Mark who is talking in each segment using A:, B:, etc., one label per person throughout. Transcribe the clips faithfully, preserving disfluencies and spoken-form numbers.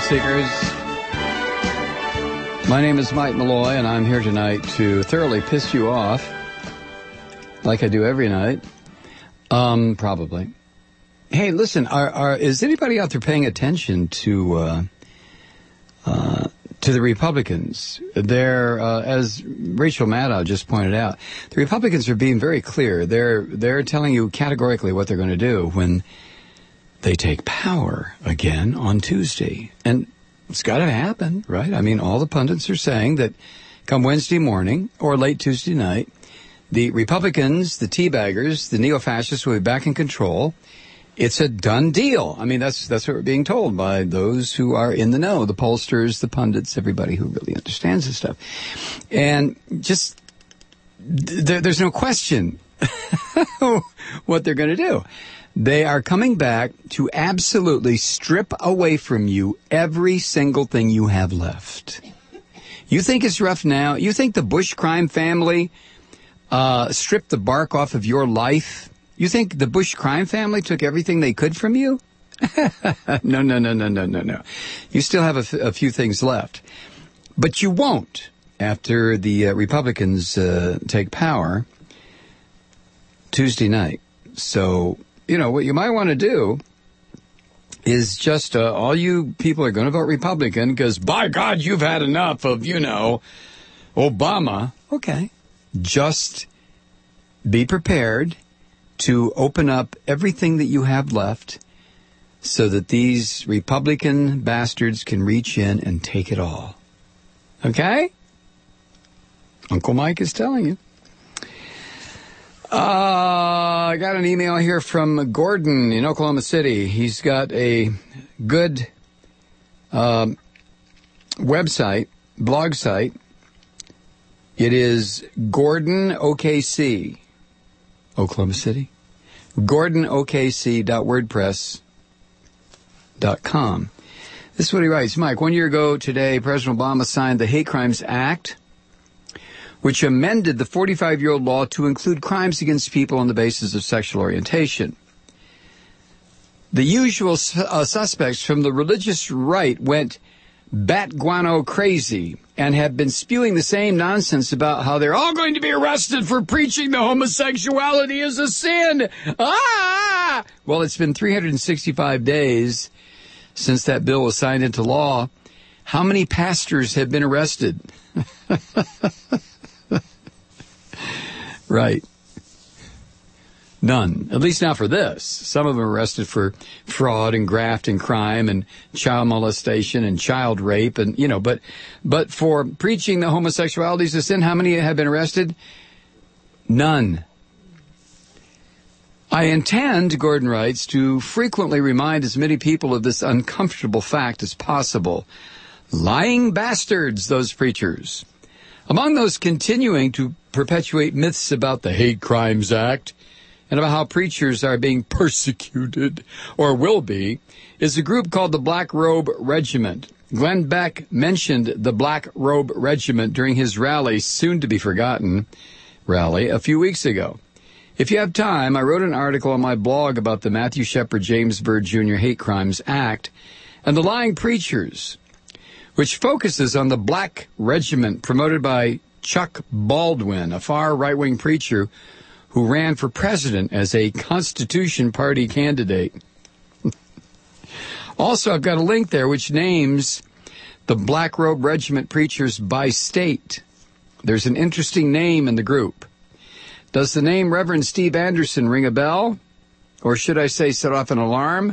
A: Seekers. My name is Mike Malloy, and I'm here tonight to thoroughly piss you off, like I do every night. Um, probably. Hey, listen, are, are, is anybody out there paying attention to uh, uh, to the Republicans? They're, uh, as Rachel Maddow just pointed out, the Republicans are being very clear. They're they're telling you categorically what they're going to do when they take power again on Tuesday. And it's got to happen, right? I mean, all the pundits are saying that come Wednesday morning or late Tuesday night, the Republicans, the teabaggers, the neo-fascists will be back in control. It's a done deal. I mean, that's that's what we're being told by those who are in the know, the pollsters, the pundits, everybody who really understands this stuff. And just, th- there's no question what they're going to do. They are coming back to absolutely strip away from you every single thing you have left. You think it's rough now? You think the Bush crime family uh, stripped the bark off of your life? You think the Bush crime family took everything they could from you? no, no, no, no, no, no, no. You still have a, f- a few things left. But you won't after the uh, Republicans uh, take power Tuesday night. So, you know, what you might want to do is just, uh, all you people are going to vote Republican because, by God, you've had enough of, you know, Obama. Okay. Just be prepared to open up everything that you have left so that these Republican bastards can reach in and take it all. Okay? Uncle Mike is telling you. Uh, I got an email here from Gordon in Oklahoma City. He's got a good uh, website, blog site. It is Gordon O K C, Oklahoma City. Gordon O K C dot wordpress dot com. This is what he writes. Mike, one year ago today, President Obama signed the Hate Crimes Act, which amended the forty-five-year-old law to include crimes against people on the basis of sexual orientation. The usual uh, suspects from the religious right went bat guano crazy and have been spewing the same nonsense about how they're all going to be arrested for preaching the homosexuality is a sin. Ah! Well, it's been three hundred sixty-five days since that bill was signed into law. How many pastors have been arrested? Right. None. At least not for this. Some of them are arrested for fraud and graft and crime and child molestation and child rape and, you know, but, but for preaching that homosexuality is a sin, how many have been arrested? None. I intend, Gordon writes, to frequently remind as many people of this uncomfortable fact as possible. Lying bastards, those preachers. Among those continuing to perpetuate myths about the Hate Crimes Act and about how preachers are being persecuted, or will be, is a group called the Black Robe Regiment. Glenn Beck mentioned the Black Robe Regiment during his rally, soon-to-be-forgotten rally, a few weeks ago. If you have time, I wrote an article on my blog about the Matthew Shepard James Byrd Junior Hate Crimes Act and the lying preachers, which focuses on the Black Regiment promoted by Chuck Baldwin, a far right-wing preacher who ran for president as a Constitution Party candidate. Also, I've got a link there which names the Black Robe Regiment preachers by state. There's an interesting name in the group. Does the name Reverend Steve Anderson ring a bell? Or should I say set off an alarm?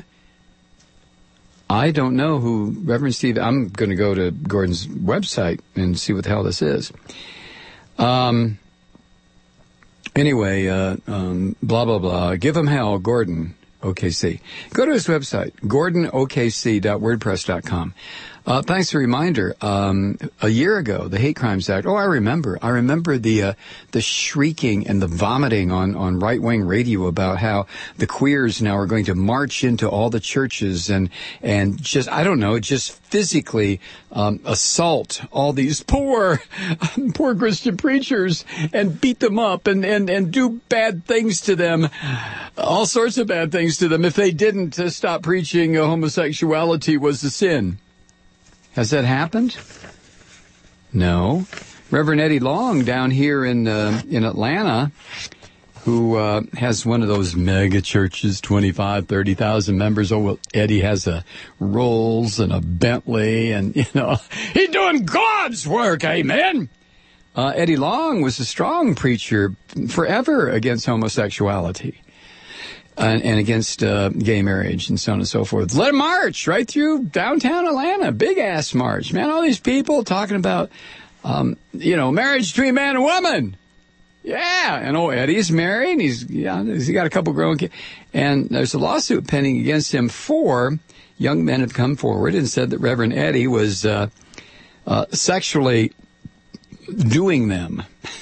A: I don't know who Reverend Steve... I'm going to go to Gordon's website and see what the hell this is. Um... Anyway, uh, um, blah, blah, blah. Give him hell, Gordon O K C. Go to his website, Gordon O K C dot wordpress dot com. Uh, thanks for the reminder. Um, a year ago, the Hate Crimes Act. Oh, I remember. I remember the uh, the shrieking and the vomiting on, on right-wing radio about how the queers now are going to march into all the churches and and just, I don't know, just physically um, assault all these poor, poor Christian preachers and beat them up and, and, and do bad things to them, all sorts of bad things to them if they didn't uh, stop preaching uh, homosexuality was a sin. Has that happened? No. Reverend Eddie Long down here in uh, in Atlanta, who uh, has one of those mega churches, twenty-five, thirty thousand members. Oh, well, Eddie has a Rolls and a Bentley, and, you know, he's doing God's work, amen. Uh, Eddie Long was a strong preacher forever against homosexuality and, and against uh, gay marriage and so on and so forth. Let him march right through downtown Atlanta, big-ass march. Man, all these people talking about, um, you know, marriage between man and woman. Yeah, and oh, Eddie's married. He's yeah, he's got a couple grown kids, and there's a lawsuit pending against him. Four young men have come forward and said that Reverend Eddie was uh, uh, sexually doing them.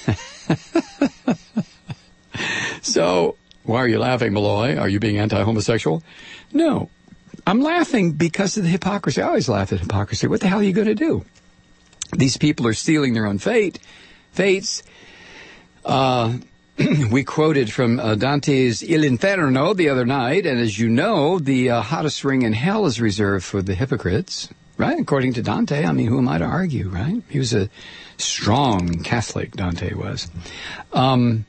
A: So, why are you laughing, Malloy? Are you being anti-homosexual? No, I'm laughing because of the hypocrisy. I always laugh at hypocrisy. What the hell are you going to do? These people are stealing their own fate, fates. Uh, we quoted from uh, Dante's Il Inferno the other night, and as you know, the uh, hottest ring in hell is reserved for the hypocrites, right? According to Dante. I mean, who am I to argue, right? He was a strong Catholic, Dante was. Um,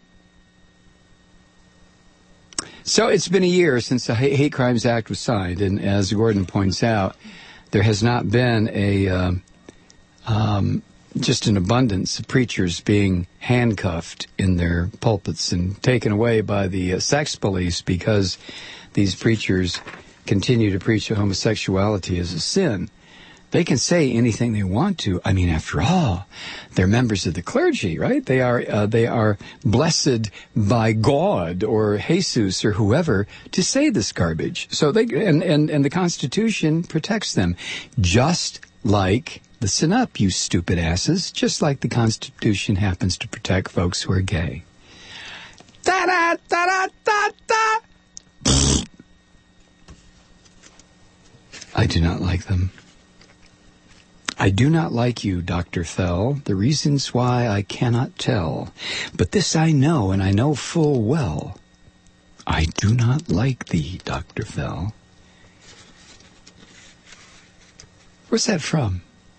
A: so it's been a year since the Hate Crimes Act was signed, and as Gordon points out, there has not been a... Uh, um, just an abundance of preachers being handcuffed in their pulpits and taken away by the uh, sex police because these preachers continue to preach that homosexuality is a sin. They can say anything they want to. I mean, after all, they're members of the clergy, right? They are uh, they are blessed by God or Jesus or whoever to say this garbage. So they and and, and the Constitution protects them, just like. Listen up, you stupid asses, just like the Constitution happens to protect folks who are gay. Da-da-da-da-da-da! I do not like them. I do not like you, Doctor Fell. The reasons why I cannot tell. But this I know, and I know full well. I do not like thee, Doctor Fell. Where's that from?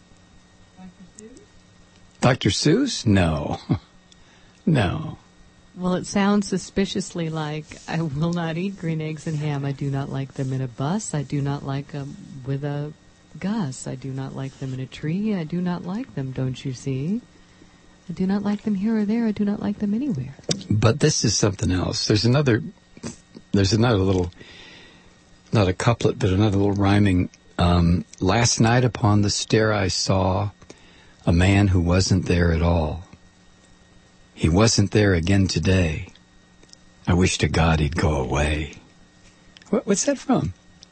A: Doctor Seuss? No. No.
B: Well, it sounds suspiciously like, I will not eat green eggs and ham. I do not like them in a bus. I do not like them with a Gus. I do not like them in a tree. I do not like them, don't you see? I do not like them here or there. I do not like them anywhere.
A: But this is something else. There's another, there's another little, not a couplet, but another little rhyming. Um, last night upon the stair I saw a man who wasn't there at all. He wasn't there again today. I wish to God he'd go away. What, what's that from?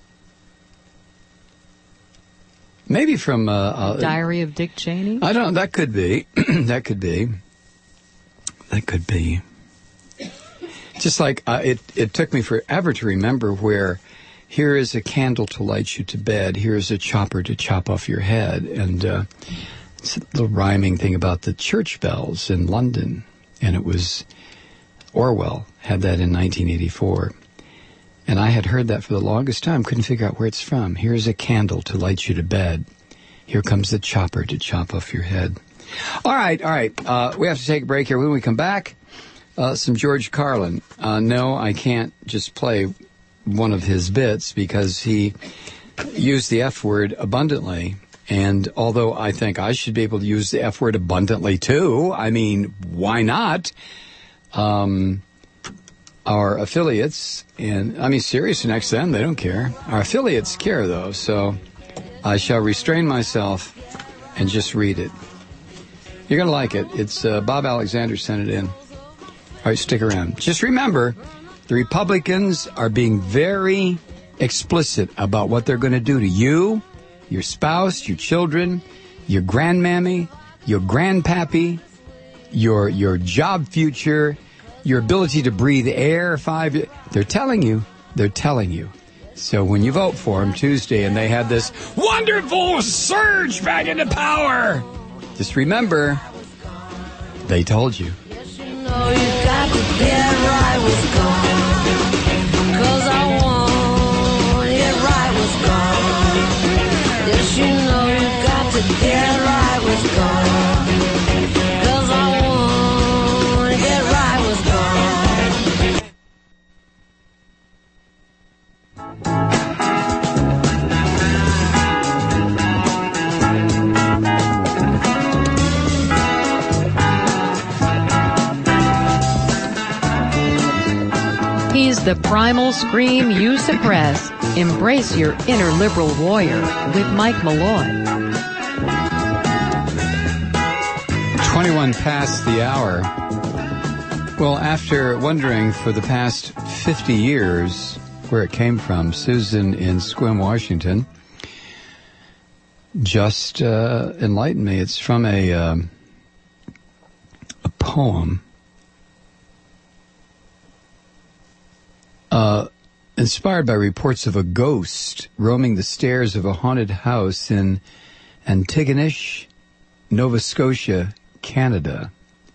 A: Maybe from... Uh, uh,
B: Diary of Dick Cheney?
A: I don't... That could be. That could be. That could be. Just like uh, it, it took me forever to remember where here is a candle to light you to bed, here is a chopper to chop off your head, and... Uh, It's a little rhyming thing about the church bells in London, and it was Orwell had that in nineteen eighty-four, and I had heard that for the longest time, couldn't figure out where it's from. Here's a candle to light you to bed. Here comes the chopper to chop off your head. All right, all right, uh, we have to take a break here. When we come back, uh, some George Carlin. Uh, no, I can't just play one of his bits because he used the F word abundantly. And although I think I should be able to use the F word abundantly too, I mean, why not? Um, our affiliates, and I mean, Sirius and X M, they don't care. Our affiliates care though, so I shall restrain myself and just read it. You're going to like it. It's uh, Bob Alexander sent it in. All right, stick around. Just remember, the Republicans are being very explicit about what they're going to do to you, your spouse, your children, your grandmammy, your grandpappy, your your job future, your ability to breathe air. Five. They're telling you. They're telling you. So when you vote for them Tuesday and they had this wonderful surge back into power, just remember, they told you.
C: Yes, you know you got to get right with God, 'cause I want it right with God. Yes, you know you got to get right with God. 'Cause I wanna get right with God.
B: He's the primal scream you suppress. Embrace your inner liberal warrior with Mike Malloy.
A: twenty-one past the hour. Well, after wondering for the past fifty years where it came from, Susan in Sequim, Washington, just uh, enlightened me. It's from a um, a poem uh, inspired by reports of a ghost roaming the stairs of a haunted house in Antigonish, Nova Scotia, Canada.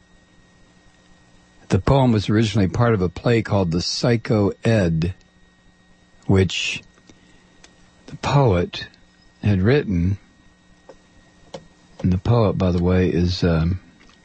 A: The poem was originally part of a play called The Psycho Ed, which the poet had written. And the poet, by the way, is um,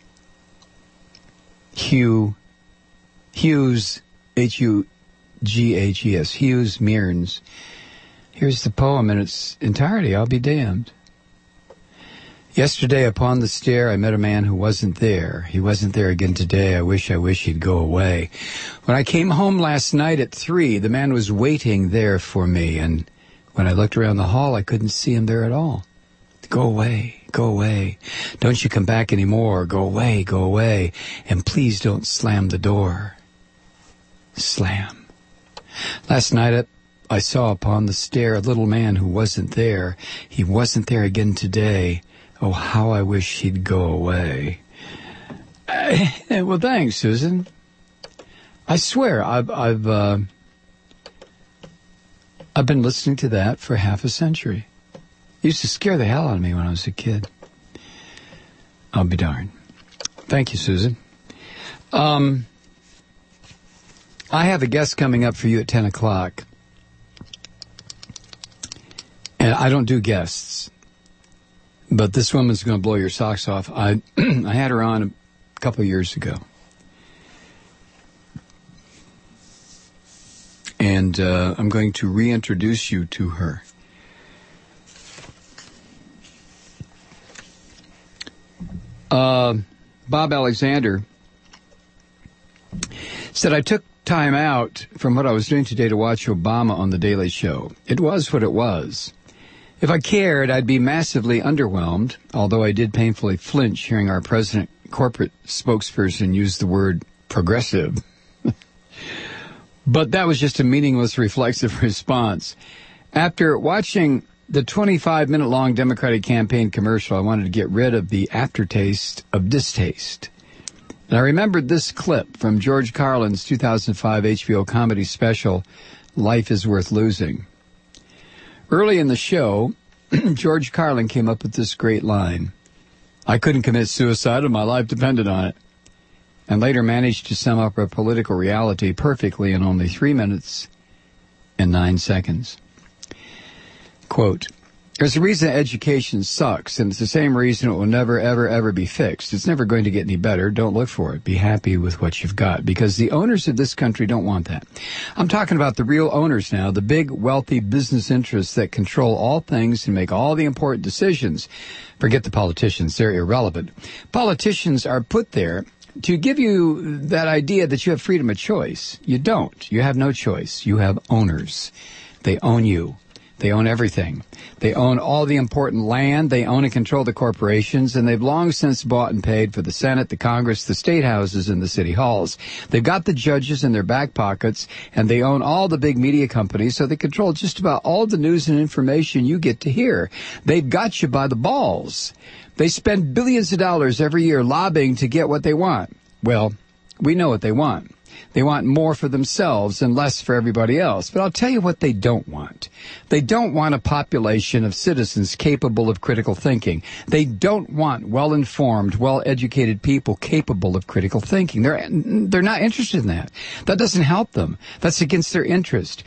A: Hugh Hughes, H U G H E S, Hughes Mearns. Here's the poem in its entirety. I'll be damned. Yesterday upon the stair I met a man who wasn't there. He wasn't there again today. I wish, I wish he'd go away. When I came home last night at three, the man was waiting there for me, and when I looked around the hall, I couldn't see him there at all. Go away, go away. Don't you come back anymore. Go away, go away. And please don't slam the door. Slam. Last night I saw upon the stair a little man who wasn't there. He wasn't there again today. Oh, how I wish he'd go away. Uh, well, thanks, Susan. I swear, I've I've uh, I've been listening to that for half a century. It used to scare the hell out of me when I was a kid. I'll be darned. Thank you, Susan. Um, I have a guest coming up for you at ten o'clock. And I don't do guests. But this woman's going to blow your socks off. I I had her on a couple of years ago. And uh, I'm going to reintroduce you to her. Uh, Bob Alexander said, I took time out from what I was doing today to watch Obama on The Daily Show. It was what it was. If I cared, I'd be massively underwhelmed, although I did painfully flinch hearing our president corporate spokesperson use the word progressive. But that was just a meaningless reflexive response. After watching the twenty-five minute long Democratic campaign commercial, I wanted to get rid of the aftertaste of distaste. And I remembered this clip from George Carlin's two thousand five H B O comedy special, Life is Worth Losing. Early in the show, George Carlin came up with this great line. I couldn't commit suicide if my life depended on it. And later managed to sum up a political reality perfectly in only three minutes and nine seconds. Quote, there's a reason education sucks, and it's the same reason it will never, ever, ever be fixed. It's never going to get any better. Don't look for it. Be happy with what you've got, because the owners of this country don't want that. I'm talking about the real owners now, the big, wealthy business interests that control all things and make all the important decisions. Forget the politicians. They're irrelevant. Politicians are put there to give you that idea that you have freedom of choice. You don't. You have no choice. You have owners. They own you. They own everything. They own all the important land. They own and control the corporations, and they've long since bought and paid for the Senate, the Congress, the state houses, and the city halls. They've got the judges in their back pockets, and they own all the big media companies, so they control just about all the news and information you get to hear. They've got you by the balls. They spend billions of dollars every year lobbying to get what they want. Well, we know what they want. They want more for themselves and less for everybody else. But I'll tell you what they don't want. They don't want a population of citizens capable of critical thinking. They don't want well-informed, well-educated people capable of critical thinking. They're, they're not interested in that. That doesn't help them. That's against their interest.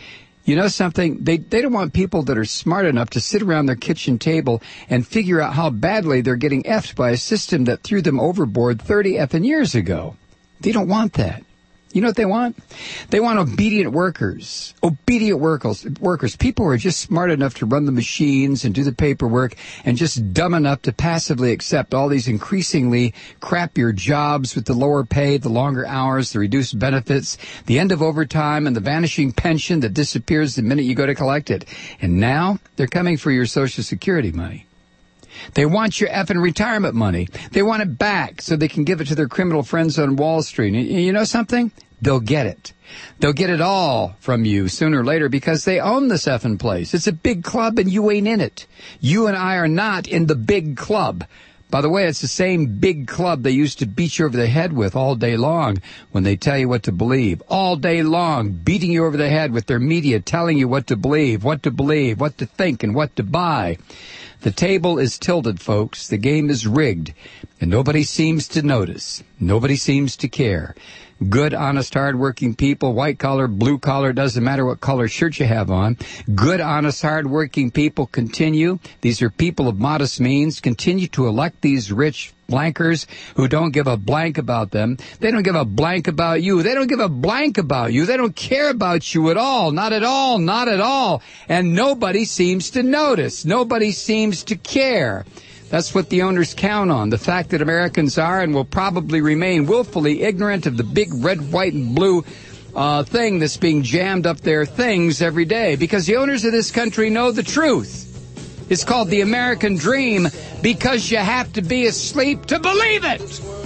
A: You know something? They they don't want people that are smart enough to sit around their kitchen table and figure out how badly they're getting effed by a system that threw them overboard thirty effing years ago. They don't want that. You know what they want? They want obedient workers. Obedient workers. Workers. People who are just smart enough to run the machines and do the paperwork and just dumb enough to passively accept all these increasingly crappier jobs with the lower pay, the longer hours, the reduced benefits, the end of overtime, and the vanishing pension that disappears the minute you go to collect it. And now they're coming for your Social Security money. They want your effing retirement money. They want it back so they can give it to their criminal friends on Wall Street. And you know something? They'll get it. They'll get it all from you sooner or later because they own this effing place. It's a big club and you ain't in it. You and I are not in the big club. By the way, it's the same big club they used to beat you over the head with all day long when they tell you what to believe. All day long, beating you over the head with their media, telling you what to believe, what to believe, what to think, and what to buy. The table is tilted, folks. The game is rigged, and nobody seems to notice. Nobody seems to care. Good, honest, hard-working people, white-collar, blue-collar, doesn't matter what color shirt you have on. Good, honest, hard-working people continue. These are people of modest means. Continue to elect these rich blankers who don't give a blank about them. They don't give a blank about you. They don't give a blank about you. They don't care about you at all. Not at all. Not at all. And nobody seems to notice. Nobody seems to care. That's what the owners count on, the fact that Americans are and will probably remain willfully ignorant of the big red, white, and blue uh, thing that's being jammed up their things every day, because the owners of this country know the truth. It's called the American dream because you have to be asleep to believe it.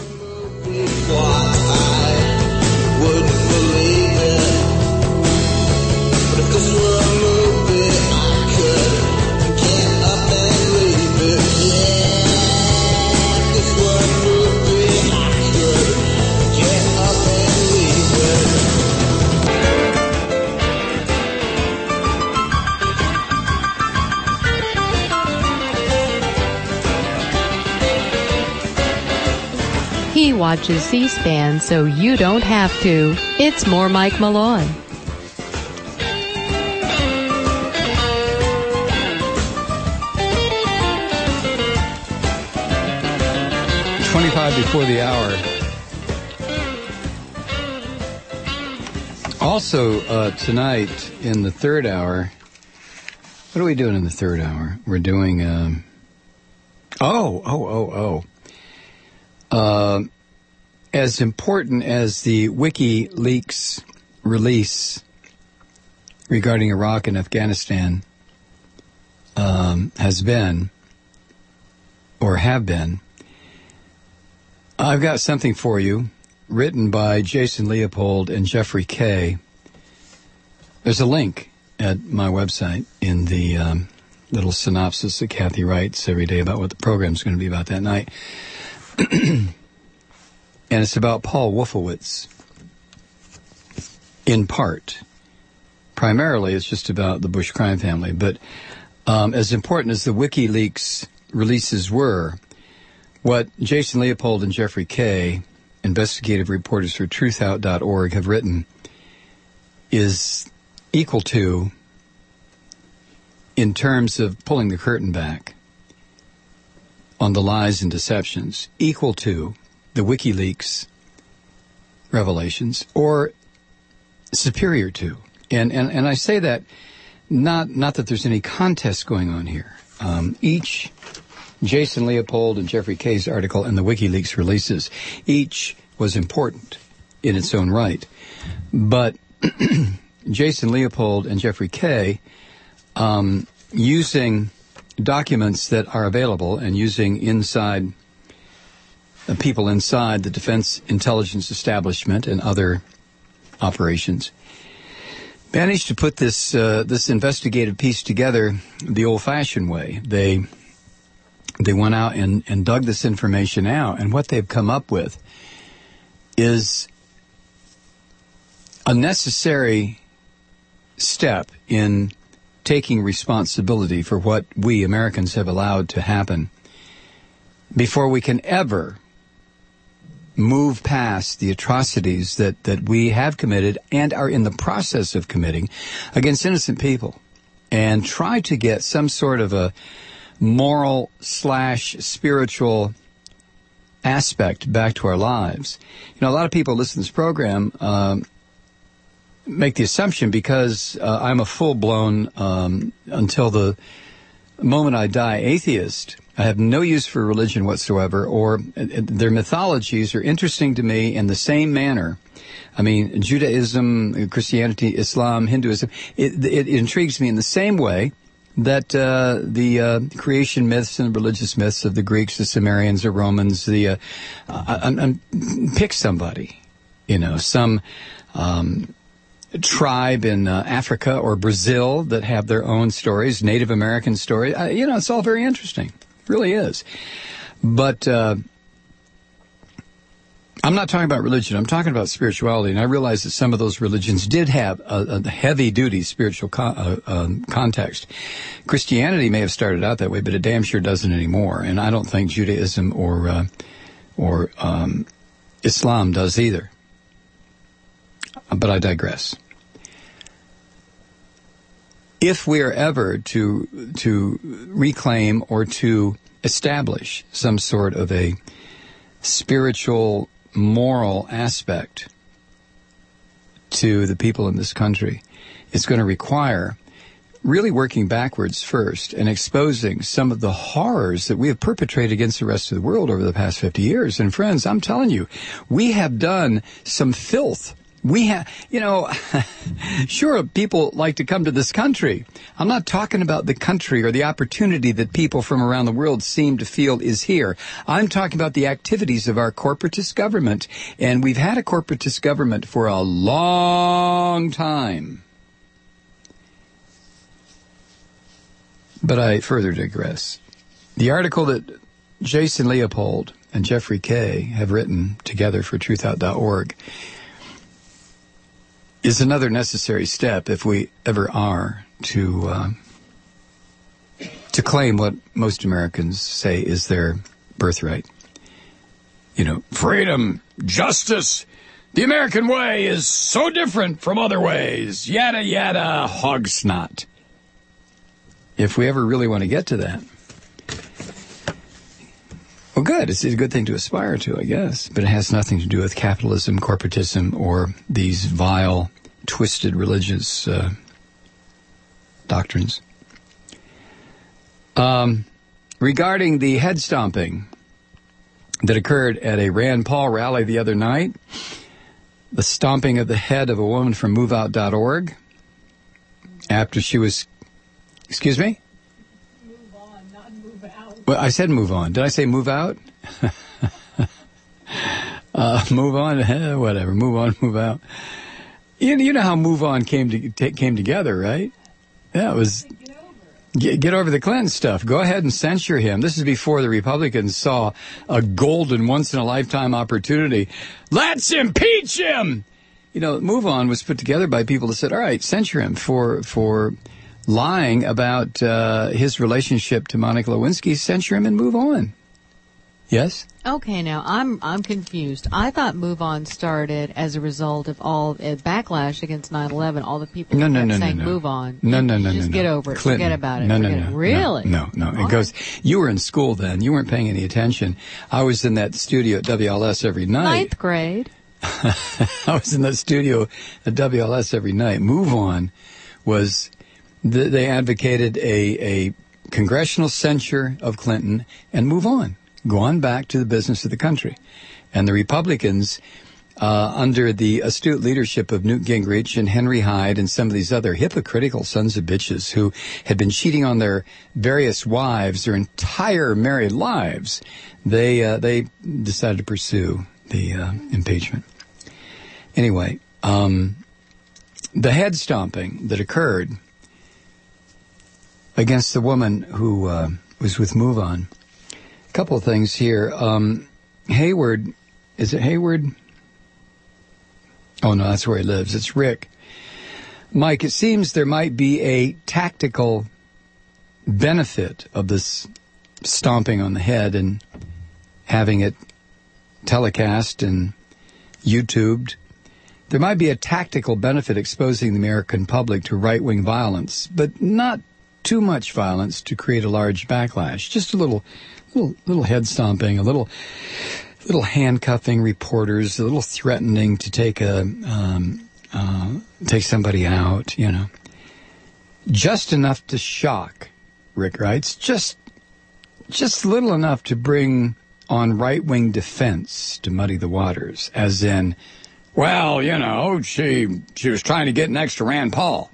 B: He watches C-SPAN so you don't have to. It's more Mike Malone.
A: twenty-five before the hour. Also, uh, tonight in the third hour, what are we doing in the third hour? We're doing, um, oh, oh, oh, oh. Uh, as important as the WikiLeaks release regarding Iraq and Afghanistan um, has been, or have been, I've got something for you written by Jason Leopold and Jeffrey Kay. There's a link at my website in the um, little synopsis that Kathy writes every day about what the program's going to be about that night. And it's about Paul Wolfowitz, in part. Primarily, it's just about the Bush crime family. But um, as important as the WikiLeaks releases were, what Jason Leopold and Jeffrey Kay, investigative reporters for truth out dot org, have written is equal to, in terms of pulling the curtain back on the lies and deceptions, equal to the WikiLeaks revelations, or superior to. And, and, and I say that not, not that there's any contest going on here. Um, each Jason Leopold and Jeffrey Kay's article and the WikiLeaks releases, each was important in its own right. But Jason Leopold and Jeffrey Kay, um, using documents that are available and using inside uh, people inside the Defense Intelligence Establishment and other operations, managed to put this uh, this investigative piece together the old-fashioned way. They they went out and, and dug this information out, and what they've come up with is a necessary step in taking responsibility for what we Americans have allowed to happen before we can ever move past the atrocities that, that we have committed and are in the process of committing against innocent people, and try to get some sort of a moral slash spiritual aspect back to our lives. You know, a lot of people listen to this program um, make the assumption because uh, I'm a full-blown, um, until the moment I die, atheist. I have no use for religion whatsoever, or uh, their mythologies are interesting to me in the same manner. I mean, Judaism, Christianity, Islam, Hinduism, it, it intrigues me in the same way that uh, the uh, creation myths and religious myths of the Greeks, the Sumerians, the Romans, the uh, I, I, pick somebody, you know, some um, tribe in uh, Africa or Brazil that have their own stories, Native American stories. Uh, you know, it's all very interesting. It really is. But uh, I'm not talking about religion. I'm talking about spirituality, and I realize that some of those religions did have a, a heavy-duty spiritual con- uh, um, context. Christianity may have started out that way, but it damn sure doesn't anymore. And I don't think Judaism or uh, or um, Islam does either. But I digress. If we are ever to to reclaim or to establish some sort of a spiritual, moral aspect to the people in this country, it's going to require really working backwards first and exposing some of the horrors that we have perpetrated against the rest of the world over the past fifty years. And friends, I'm telling you, we have done some filth. We have, you know, sure, people like to come to this country. I'm not talking about the country or the opportunity that people from around the world seem to feel is here. I'm talking about the activities of our corporatist government. And we've had a corporatist government for a long time. But I further digress. The article that Jason Leopold and Jeffrey Kay have written together for truth out dot org is another necessary step, if we ever are, to uh, to claim what most Americans say is their birthright. You know, freedom, justice, the American way is so different from other ways, yada, yada, hog snot. If we ever really want to get to that, well, good. It's a good thing to aspire to, I guess. But it has nothing to do with capitalism, corporatism, or these vile, twisted religious uh, doctrines. Um, regarding the head stomping that occurred at a Rand Paul rally the other night, the stomping of the head of a woman from move out dot org after she was... Excuse me? Well, I said move on. Did I say move out? uh, move on, eh, whatever. Move on, move out. You, you know how move on came to t- came together, right? Yeah, it was get, get over the Clinton stuff. Go ahead and censure him. This is before the Republicans saw a golden, once-in-a-lifetime opportunity. Let's impeach him! You know, move on was put together by people that said, all right, censure him for for... lying about uh, his relationship to Monica Lewinsky. Censure him and move on. Yes?
B: Okay, now I'm I'm confused. I thought Move On started as a result of all uh, backlash against nine eleven. All the people
A: no,
B: who
A: no,
B: kept
A: no,
B: saying
A: no, no.
B: Move On.
A: No, no, no,
B: Just
A: no,
B: get
A: no.
B: over it.
A: Clinton.
B: Forget about it.
A: No, no,
B: Forget
A: no.
B: it. Really?
A: No, no. no. It
B: All
A: goes.
B: right.
A: You were in school then. You weren't paying any attention. I was in that studio at W L S every night.
B: Ninth grade.
A: I was in that studio at W L S every night. Move On was. They advocated a, a congressional censure of Clinton and move on. Go on back to the business of the country. And the Republicans, uh, under the astute leadership of Newt Gingrich and Henry Hyde and some of these other hypocritical sons of bitches who had been cheating on their various wives their entire married lives, they uh, they decided to pursue the uh, impeachment. Anyway, um, the head stomping that occurred against the woman who uh, was with Move On. A couple of things here. Um, Hayward, is it Hayward? Oh, no, that's where he lives. It's Rick. Mike, it seems there might be a tactical benefit of this stomping on the head and having it telecast and YouTubed. There might be a tactical benefit exposing the American public to right-wing violence, but not too much violence to create a large backlash. Just a little, little, little head stomping, a little, little handcuffing reporters, a little threatening to take a, um, uh, take somebody out. You know, just enough to shock. Rick writes, just, just little enough to bring on right-wing defense to muddy the waters, as in, well, you know, she she was trying to get next to Rand Paul.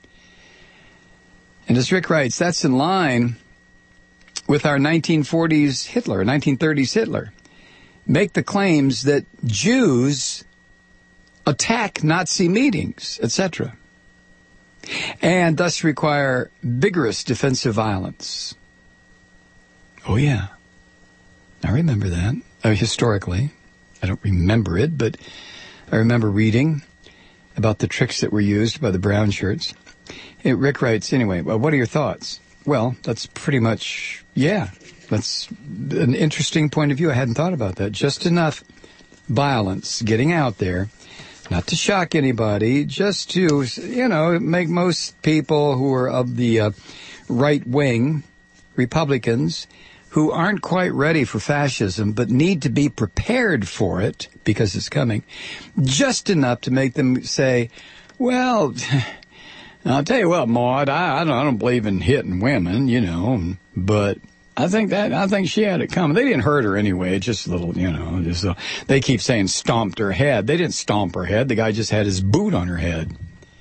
A: And as Rick writes, that's in line with our nineteen forties Hitler, nineteen thirties Hitler. Make the claims that Jews attack Nazi meetings, et cetera, and thus require vigorous defensive violence. Oh, yeah. I remember that. Uh, historically. I don't remember it, but I remember reading about the tricks that were used by the brown shirts. Hey, Rick writes, anyway, well, what are your thoughts? Well, that's pretty much, yeah, that's an interesting point of view. I hadn't thought about that. Just enough violence getting out there, not to shock anybody, just to, you know, make most people who are of the uh, right wing, Republicans, who aren't quite ready for fascism but need to be prepared for it because it's coming, just enough to make them say, well, I'll tell you what, Maude, I, I, don't, I don't believe in hitting women, you know, but I think that I think she had it coming. They didn't hurt her anyway, just a little, you know. Just a, they keep saying stomped her head. They didn't stomp her head. The guy just had his boot on her head.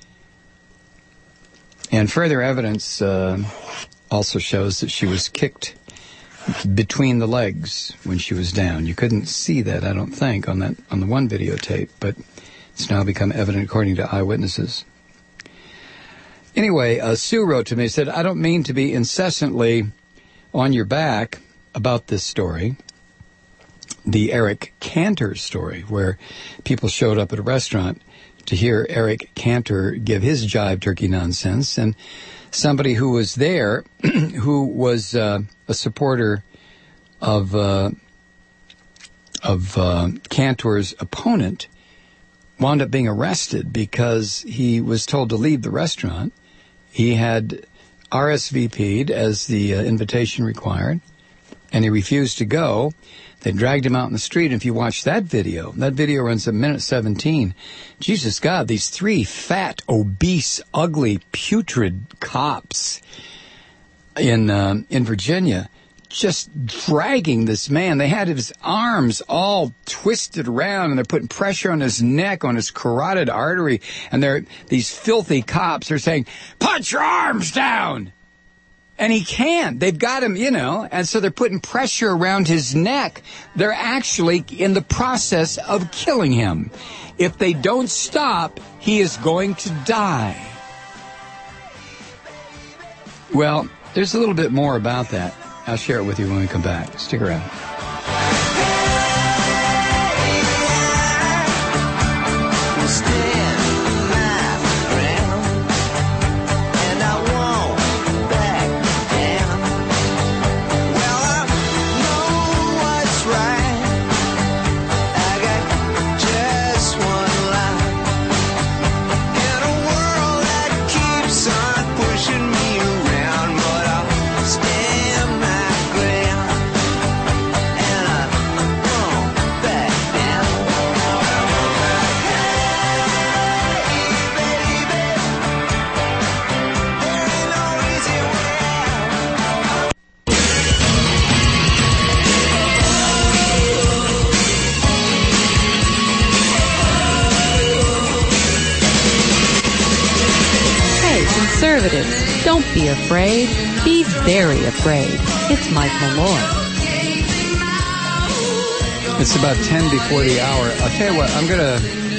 A: And further evidence uh, also shows that she was kicked between the legs when she was down. You couldn't see that, I don't think, on that on the one videotape, but it's now become evident according to eyewitnesses. Anyway, uh, Sue wrote to me, said, I don't mean to be incessantly on your back about this story, the Eric Cantor story, where people showed up at a restaurant to hear Eric Cantor give his jive turkey nonsense, and somebody who was there, who was uh, a supporter of uh, of uh, Cantor's opponent, wound up being arrested because he was told to leave the restaurant. He had R S V P'd as the uh, invitation required, and he refused to go. They dragged him out in the street. And if you watch that video, that video runs a minute seventeen. Jesus God, these three fat, obese, ugly, putrid cops in uh, in Virginia just dragging this man. They had his arms all twisted around, and they're putting pressure on his neck, on his carotid artery. And they're these filthy cops are saying, "Put your arms down." And he can't. They've got him, you know, and so they're putting pressure around his neck. They're actually in the process of killing him. If they don't stop, he is going to die. Well, there's a little bit more about that. I'll share it with you when we come back. Stick around.
B: Conservatives, don't be afraid. Be very afraid. It's Mike Malloy.
A: It's about ten before the hour. I'll tell you what, I'm gonna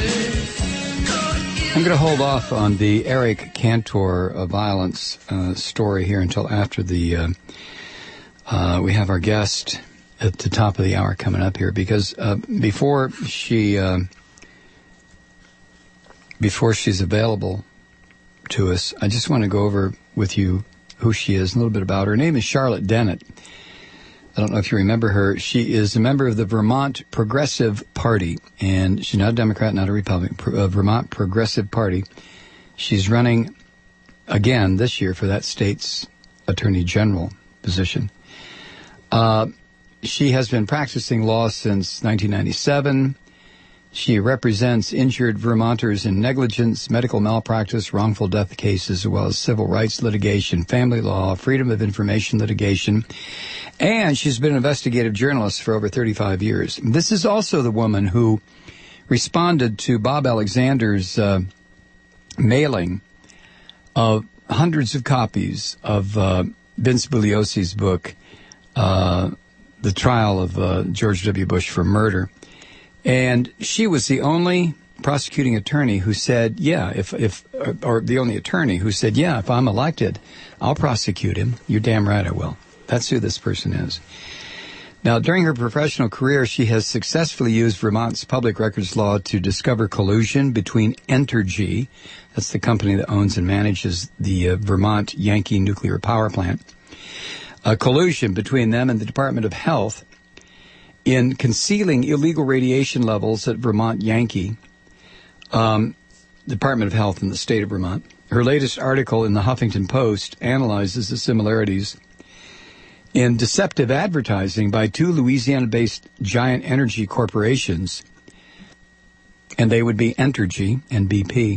A: I'm gonna hold off on the Eric Cantor uh, violence uh, story here until after the uh, uh, we have our guest at the top of the hour coming up here, because uh, before she uh, before she's available to us, I just want to go over with you who she is, a little bit about her. Her name is Charlotte Dennett. I don't know if you remember her. She is a member of the Vermont Progressive Party, and she's not a Democrat, not a Republican. Uh, Vermont Progressive Party. She's running again this year for that state's Attorney General position. Uh, she has been practicing law since nineteen ninety-seven. She represents injured Vermonters in negligence, medical malpractice, wrongful death cases, as well as civil rights litigation, family law, freedom of information litigation, and she's been an investigative journalist for over thirty-five years. This is also the woman who responded to Bob Alexander's uh, mailing of hundreds of copies of uh, Vince Bugliosi's book, uh, The Trial of uh, George W. Bush for Murder. And she was the only prosecuting attorney who said, yeah, if, if, or the only attorney who said, yeah, if I'm elected, I'll prosecute him. You're damn right I will. That's who this person is. Now, during her professional career, she has successfully used Vermont's public records law to discover collusion between Entergy, that's the company that owns and manages the uh, Vermont Yankee nuclear power plant, a collusion between them and the Department of Health in concealing illegal radiation levels at Vermont Yankee, um, Department of Health in the state of Vermont. Her latest article in the Huffington Post analyzes the similarities in deceptive advertising by two Louisiana-based giant energy corporations, and they would be Entergy and B P.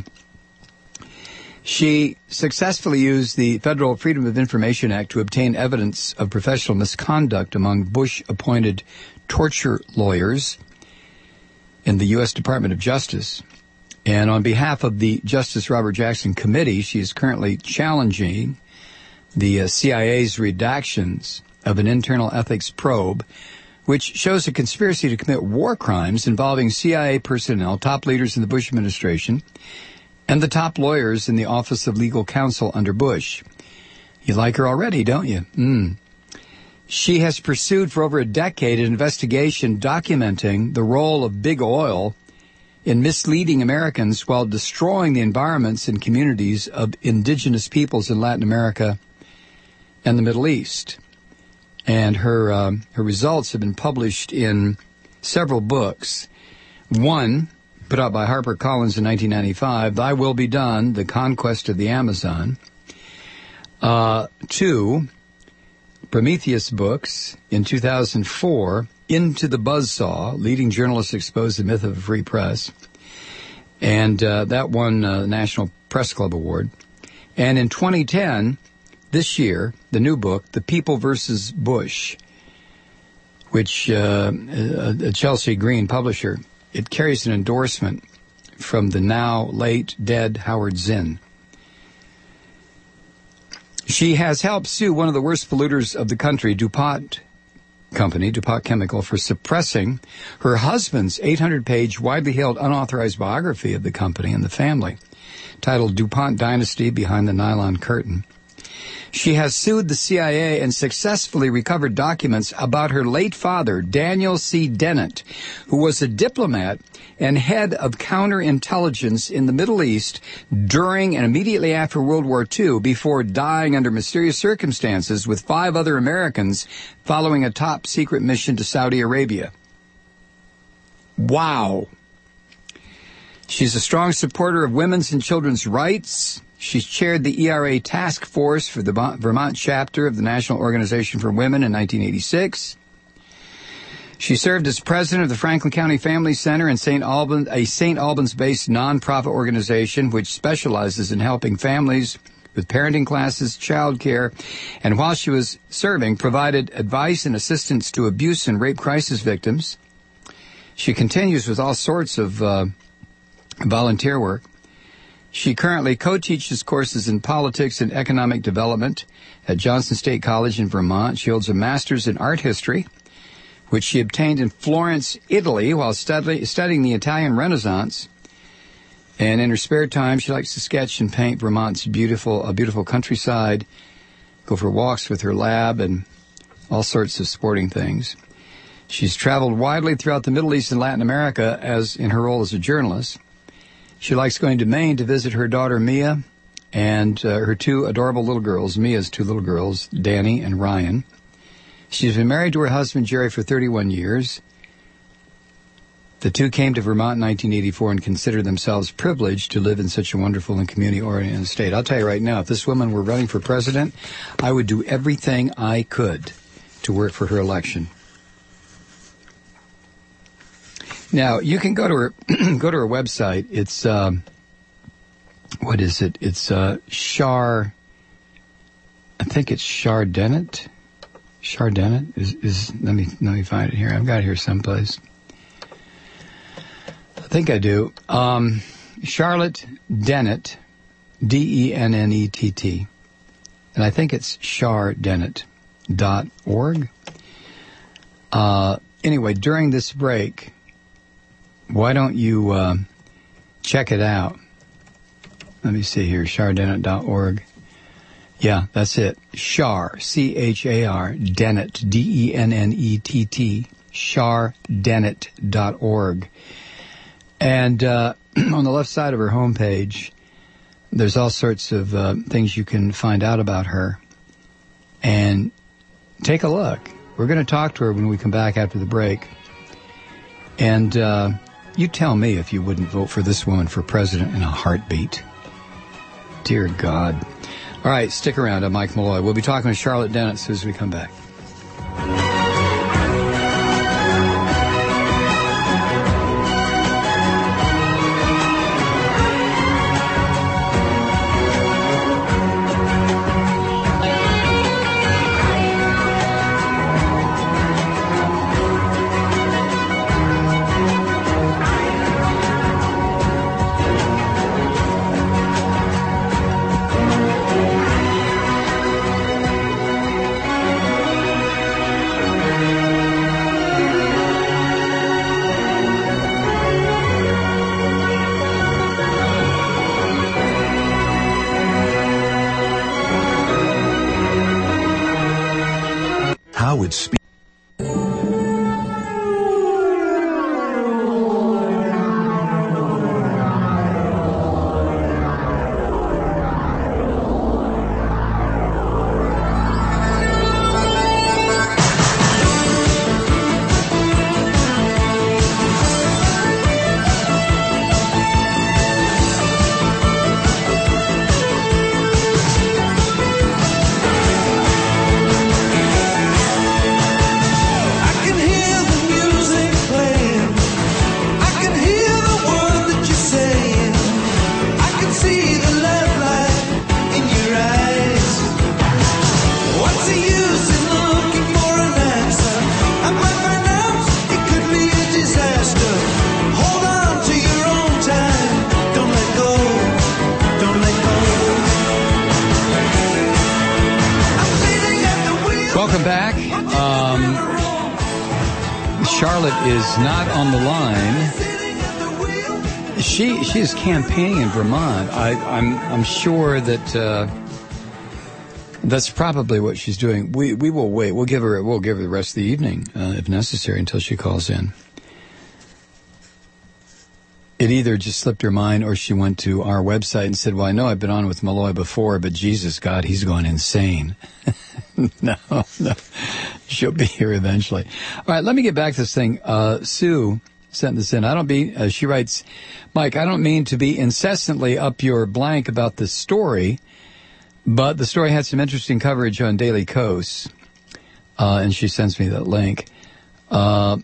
A: She successfully used the Federal Freedom of Information Act to obtain evidence of professional misconduct among Bush-appointed torture lawyers in the U S Department of Justice. And on behalf of the Justice Robert Jackson Committee, she is currently challenging the uh, C I A's redactions of an internal ethics probe, which shows a conspiracy to commit war crimes involving C I A personnel, top leaders in the Bush administration, and the top lawyers in the Office of Legal Counsel under Bush. You like her already, don't you? Mm. She has pursued for over a decade an investigation documenting the role of big oil in misleading Americans while destroying the environments and communities of indigenous peoples in Latin America and the Middle East. And her um, her results have been published in several books. One, put out by HarperCollins in nineteen ninety-five, Thy Will Be Done, The Conquest of the Amazon. Uh, two, Prometheus Books in two thousand four, Into the Buzzsaw, Leading Journalists Expose the Myth of a Free Press. And uh, that won uh, the National Press Club Award. And in twenty ten, this year, the new book, The People versus Bush, which uh, a Chelsea Green publisher, it carries an endorsement from the now late dead Howard Zinn. She has helped sue one of the worst polluters of the country, DuPont Company, DuPont Chemical, for suppressing her husband's eight hundred page, widely held, unauthorized biography of the company and the family, titled DuPont Dynasty Behind the Nylon Curtain. She has sued the C I A and successfully recovered documents about her late father, Daniel C. Dennett, who was a diplomat and head of counterintelligence in the Middle East during and immediately after World War Two, before dying under mysterious circumstances with five other Americans following a top-secret mission to Saudi Arabia. Wow. She's a strong supporter of women's and children's rights. She's chaired the E R A task force for the Vermont chapter of the National Organization for Women in nineteen eighty-six. She served as president of the Franklin County Family Center in Saint Albans, a Saint Albans-based nonprofit organization which specializes in helping families with parenting classes, child care, and while she was serving, provided advice and assistance to abuse and rape crisis victims. She continues with all sorts of uh, volunteer work. She currently co-teaches courses in politics and economic development at Johnson State College in Vermont. She holds a master's in art history, which she obtained in Florence, Italy, while study, studying the Italian Renaissance. And in her spare time, she likes to sketch and paint Vermont's beautiful, a beautiful countryside, go for walks with her lab, and all sorts of sporting things. She's traveled widely throughout the Middle East and Latin America as in her role as a journalist. She likes going to Maine to visit her daughter, Mia, and uh, her two adorable little girls, Mia's two little girls, Danny and Ryan. She's been married to her husband, Jerry, for thirty-one years. The two came to Vermont in nineteen eighty-four and consider themselves privileged to live in such a wonderful and community-oriented state. I'll tell you right now, if this woman were running for president, I would do everything I could to work for her election. Now, you can go to her go to her website. It's, um, what is it? It's uh, Char, I think it's Char Dennett. Char Dennett is, is, let me, let me find it here. I've got it here someplace. I think I do. Um, Charlotte Dennett, D E N N E T T. And I think it's char dennett dot org. Uh, anyway, during this break, why don't you uh, check it out? Let me see here, char dennett dot org. Yeah, that's it. Char, C H A R, Dennett, D E N N E T T, char dennett dot org. And uh, on the left side of her homepage, there's all sorts of uh, things you can find out about her. And take a look. We're going to talk to her when we come back after the break. And uh, you tell me if you wouldn't vote for this woman for president in a heartbeat. Dear God. All right, stick around. I'm Mike Malloy. We'll be talking to Charlotte Dennett as soon as we come back.
D: Would speak. Is not on the line. She she is campaigning in Vermont. I, I'm I'm sure that uh, that's probably what she's doing. We we will wait. We'll give her we'll give her the rest of the evening uh, if necessary until she calls in. It either just slipped her mind or she went to our website and said, "Well, I know I've been on with Malloy before, but Jesus, God, he's going insane." no, no. She'll be here eventually. All right, let me get back to this thing. Uh, Sue sent this in. I don't be, uh, she writes, Mike, I don't mean to be incessantly up your blank about this story, but the story had some interesting coverage on Daily Kos, uh, and she sends me that link. Uh,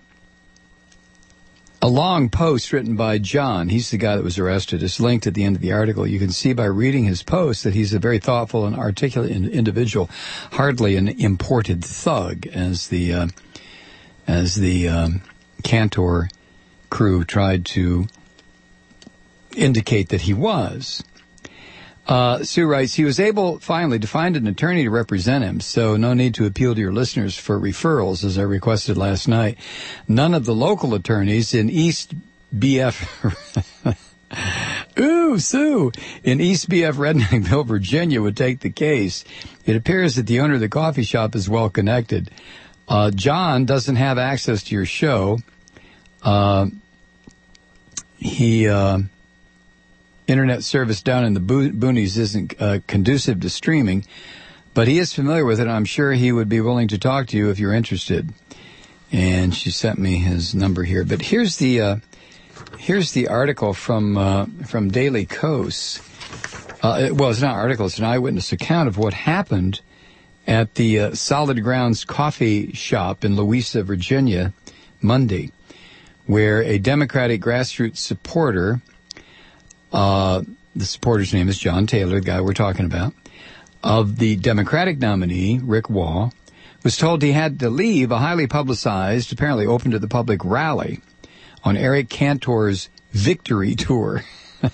D: a long post written by John, he's the guy that was arrested, is linked at the end of the article. You can see by reading his post that he's a very thoughtful and articulate individual, hardly an imported thug, as the uh, as the um, Cantor crew tried to indicate that he was. Uh, Sue writes, he was able finally to find an attorney to represent him, so no need to appeal to your listeners for referrals, as I requested last night. None of the local attorneys in East B F, ooh, Sue, in East B F Redneckville, Virginia, would take the case. It appears that the owner of the coffee shop is well connected. Uh, John doesn't have access to your show. Uh, he, uh, internet service down in the bo- boonies isn't uh, conducive to streaming,
A: But he is familiar with it. I'm sure he would be willing to talk to you if you're interested. And she sent me his number here. But here's the uh, here's the article from uh, from Daily Kos. Uh, it, well, it's not an article. It's an eyewitness account of what happened at the uh, Solid Grounds Coffee Shop in Louisa, Virginia, Monday, where a Democratic grassroots supporter, uh, the supporter's name is John Taylor, the guy we're talking about, of the Democratic nominee, Rick Wall, was told he had to leave a highly publicized, apparently open to the public rally on Eric Cantor's victory tour.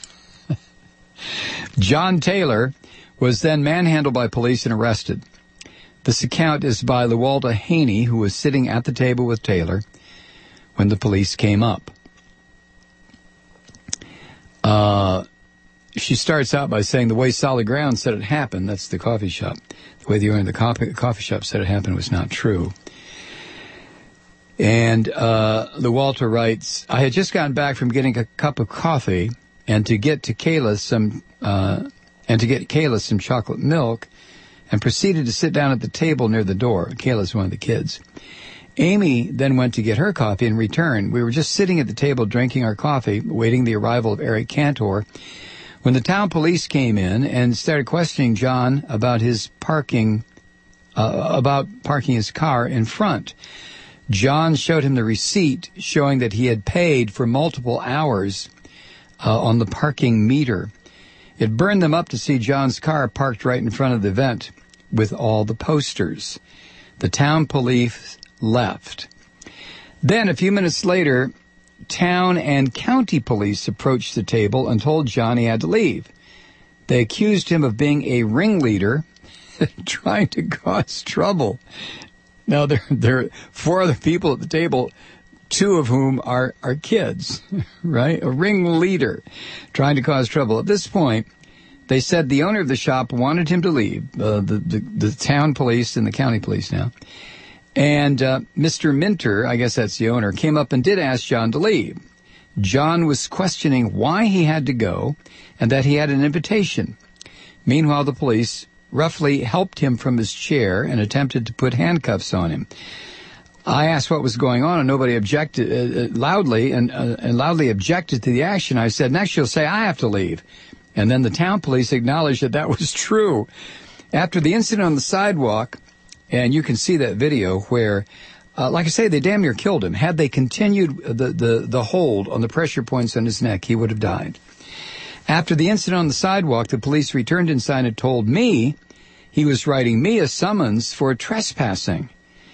A: John Taylor was then manhandled by police and arrested. This account is by Lualda Haney, who was sitting at the table with Taylor when the police came up. Uh, she starts out by saying the way Solid Ground said it happened, that's the coffee shop, the way the owner of the coffee, coffee shop said it happened was not true. And uh, Lualda writes, I had just gotten back from getting a cup of coffee and to get to Kayla some uh, and to get Kayla some chocolate milk, and proceeded to sit down at the table near the door. Kayla's one of the kids. Amy then went to get her coffee and returned. We were just sitting at the table drinking our coffee, waiting the arrival of Eric Cantor, when the town police came in and started questioning John about his parking, uh, about parking his car in front. John showed him the receipt showing that he had paid for multiple hours uh, on the parking meter. It burned them up to see John's car parked right in front of the event with all the posters. The town police left. Then, a few minutes later, town and county police approached the table and told John he had to leave. They accused him of being a ringleader trying to cause trouble. Now, there, there are four other people at the table, two of whom are, are kids, right? A ringleader trying to cause trouble. At this point, they said the owner of the shop wanted him to leave, uh, the, the, the town police and the county police now. And uh, Mister Minter, I guess that's the owner, came up and did ask John to leave. John was questioning why he had to go and that he had an invitation. Meanwhile, the police roughly helped him from his chair and attempted to put handcuffs on him. I asked what was going on, and nobody objected uh, loudly and, uh, and loudly objected to the action. I said, next you'll say I have to leave. And then the town police acknowledged that that was true. After the incident on the sidewalk, and you can see that video where, uh, like I say, they damn near killed him. Had they continued the, the, the hold on the pressure points on his neck, he would have died. After the incident on the sidewalk, the police returned inside and told me he was writing me a summons for trespassing.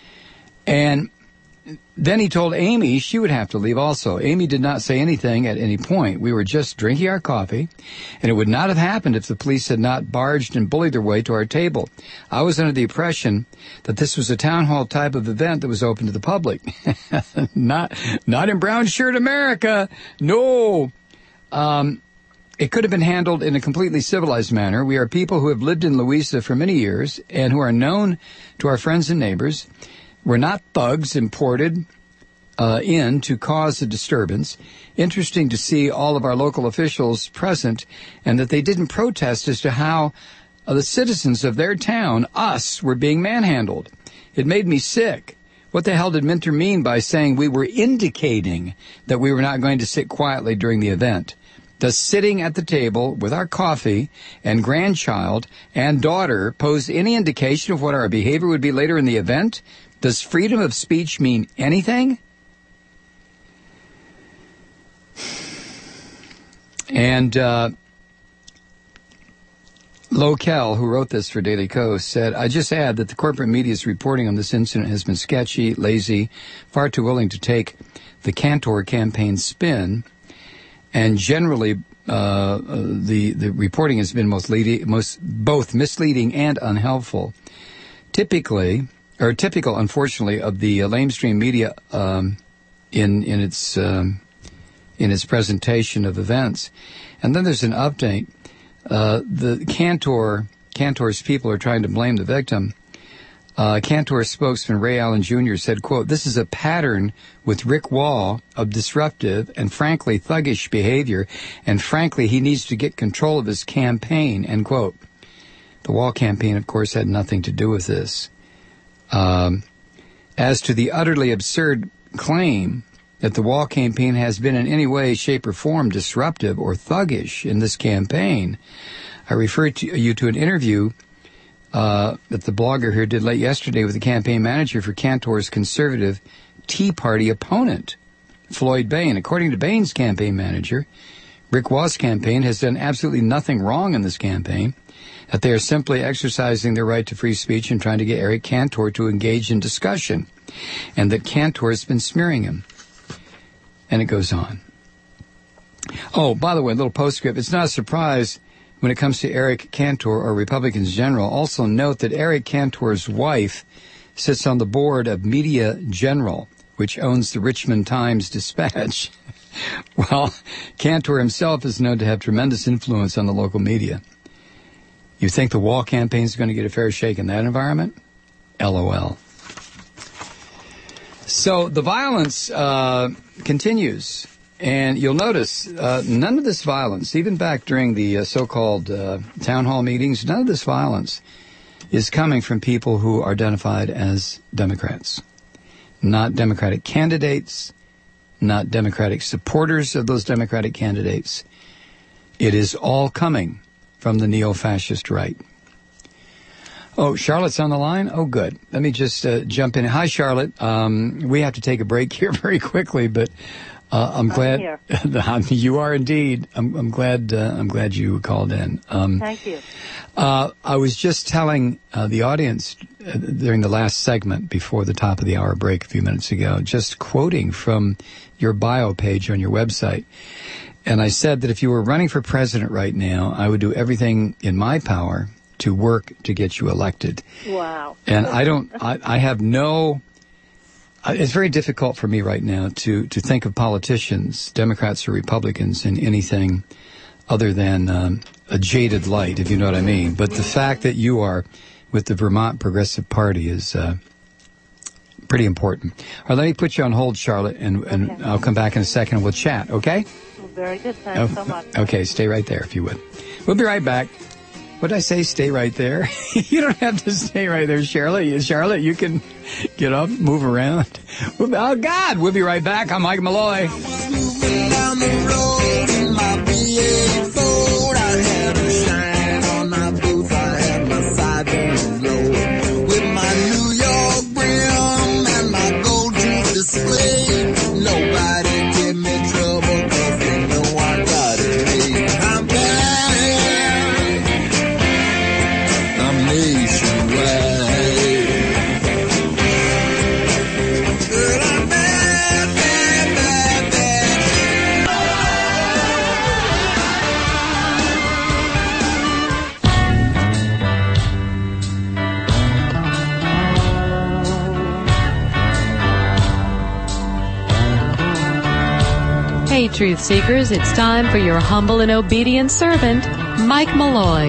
A: And then he told Amy she would have to leave also. Amy did not say anything at any point. We were just drinking our coffee, and it would not have happened if the police had not barged and bullied their way to our table. I was under the impression that this was a town hall type of event that was open to the public. not, not in brown shirt America. No. Um, it could have been handled in a completely civilized manner. We are people who have lived in Louisa for many years and who are known to our friends and neighbors. We're not thugs imported uh, in to cause a disturbance. Interesting to see all of our local officials present and that they didn't protest as to how uh, the citizens of their town, us, were being manhandled. It made me sick. What the hell did Minter mean by saying we were indicating that we were not going to sit quietly during the event? Does sitting at the table with our coffee and grandchild and daughter pose any indication of what our behavior would be later in the event? Does freedom of speech mean anything? And uh, Lokel, who wrote this for Daily Kos, said, I just add that the corporate media's reporting on this incident has been sketchy, lazy, far too willing to take the Cantor campaign spin, and generally uh, the, the reporting has been most leading, most both misleading and unhelpful. Typically... or typical, unfortunately, of the uh, lamestream media um, in in its um, in its presentation of events. And then there's an update. Uh, the Cantor Cantor's people are trying to blame the victim. Uh, Cantor's spokesman Ray Allen Junior said, quote, "This is a pattern with Rick Wall of disruptive and frankly thuggish behavior, and frankly he needs to get control of his campaign," end quote. The Wall campaign, of course, had nothing to do with this. Um, as to the utterly absurd claim that the Wall campaign has been in any way, shape, or form disruptive or thuggish in this campaign, I refer to you to an interview uh, that the blogger here did late yesterday with the campaign manager for Cantor's conservative Tea Party opponent, Floyd Bain. According to Bain's campaign manager, Rick Wass' campaign has done absolutely nothing wrong in this campaign, that they are simply exercising their right to free speech and trying to get Eric Cantor to engage in discussion, and that Cantor has been smearing him. And it goes on. Oh, by the way, a little postscript. It's not a surprise when it comes to Eric Cantor or Republicans in general. Also note that Eric Cantor's wife sits on the board of Media General, which owns the Richmond Times-Dispatch. Well, Cantor himself is known to have tremendous influence on the local media. You think the Wall campaign is going to get a fair shake in that environment? LOL. So the violence uh, continues, and you'll notice uh, none of this violence, even back during the uh, so-called uh, town hall meetings, none of this violence is coming from people who are identified as Democrats. Not Democratic candidates, not Democratic supporters of those Democratic candidates. It is all coming from the neo-fascist right. Oh, Charlotte's on the line? Oh, good. Let me just uh, jump in. Hi, Charlotte. Um, we have to take a break here very quickly, but uh, I'm glad
E: I'm here.
A: You are indeed. I'm, I'm glad. Uh, I'm glad you called in. Um,
E: Thank you.
A: Uh, I was just telling uh, the audience uh, during the last segment before the top of the hour break a few minutes ago, just quoting from your bio page on your website. And I said that if you were running for president right now, I would do everything in my power to work to get you elected.
E: Wow.
A: And I don't, I, I have no, it's very difficult for me right now to, to think of politicians, Democrats or Republicans, in anything other than um, a jaded light, if you know what I mean. But the fact that you are with the Vermont Progressive Party is uh, pretty important. All right, let me put you on hold, Charlotte, and, and
E: Okay.
A: I'll come back in a second and we'll chat, okay?
E: Well, very good. Thanks
A: Oh,
E: so much.
A: Okay, stay right there if you would. We'll be right back. What did I say? Stay right there? You don't have to stay right there, Charlotte. Charlotte, you can get up, move around. Oh, God, we'll be right back. I'm Mike Malloy.
F: Down the road in my B eight Ford, I had a shine on my boots, I had my sideburns low. With my New York brim and my gold tooth display, nobody give me trouble 'cause they know I got it made. I'm bad, I'm nationwide. Girl, I'm bad, bad, bad, bad.
B: Hey, truth seekers, it's time for your humble and obedient servant, Mike Malloy.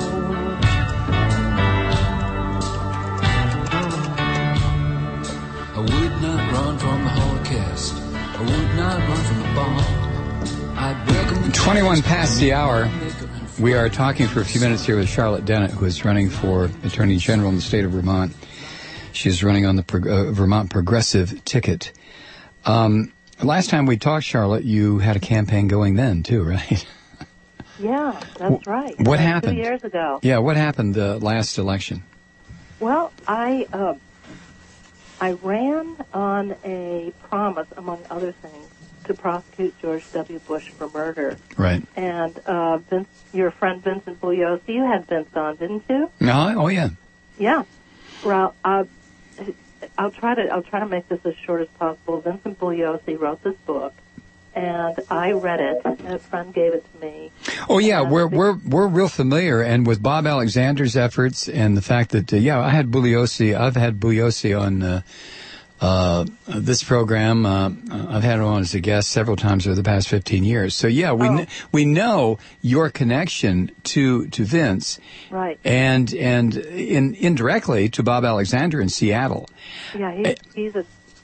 G: I would not run from the Holocaust. I would not run from the bomb. I'd welcome the
A: twenty-one past the hour. We are talking for a few minutes here with Charlotte Dennett, who is running for Attorney General in the state of Vermont. She's running on the Pro- uh, Vermont Progressive ticket. Um, last time we talked, Charlotte, you had a campaign going then, too, right?
E: Yeah, that's right.
A: What
E: Uh,
A: happened?
E: Two years ago.
A: Yeah, what happened the last election?
E: Well, I uh, I ran on a promise, among other things, to prosecute George W. Bush for murder.
A: Right.
E: And uh, Vince, your friend Vincent Bugliosi, you had Vince on, didn't you?
A: No, oh, yeah.
E: Yeah. Well, uh, I'll try to I'll try to make this as short as possible. Vincent Bugliosi wrote this book, and I read it. A friend gave it to me.
A: Oh yeah,
E: And
A: we're
E: the-
A: we're we're real familiar, and with Bob Alexander's efforts and the fact that uh, yeah, I had Bugliosi, I've had Bugliosi on uh, uh, this program. Uh, I've had him on as a guest several times over the past fifteen years. So yeah, we
E: Oh.
A: kn- we know your connection to to Vince,
E: Right.
A: and and in indirectly to Bob Alexander in Seattle.
E: Yeah, he's, he's a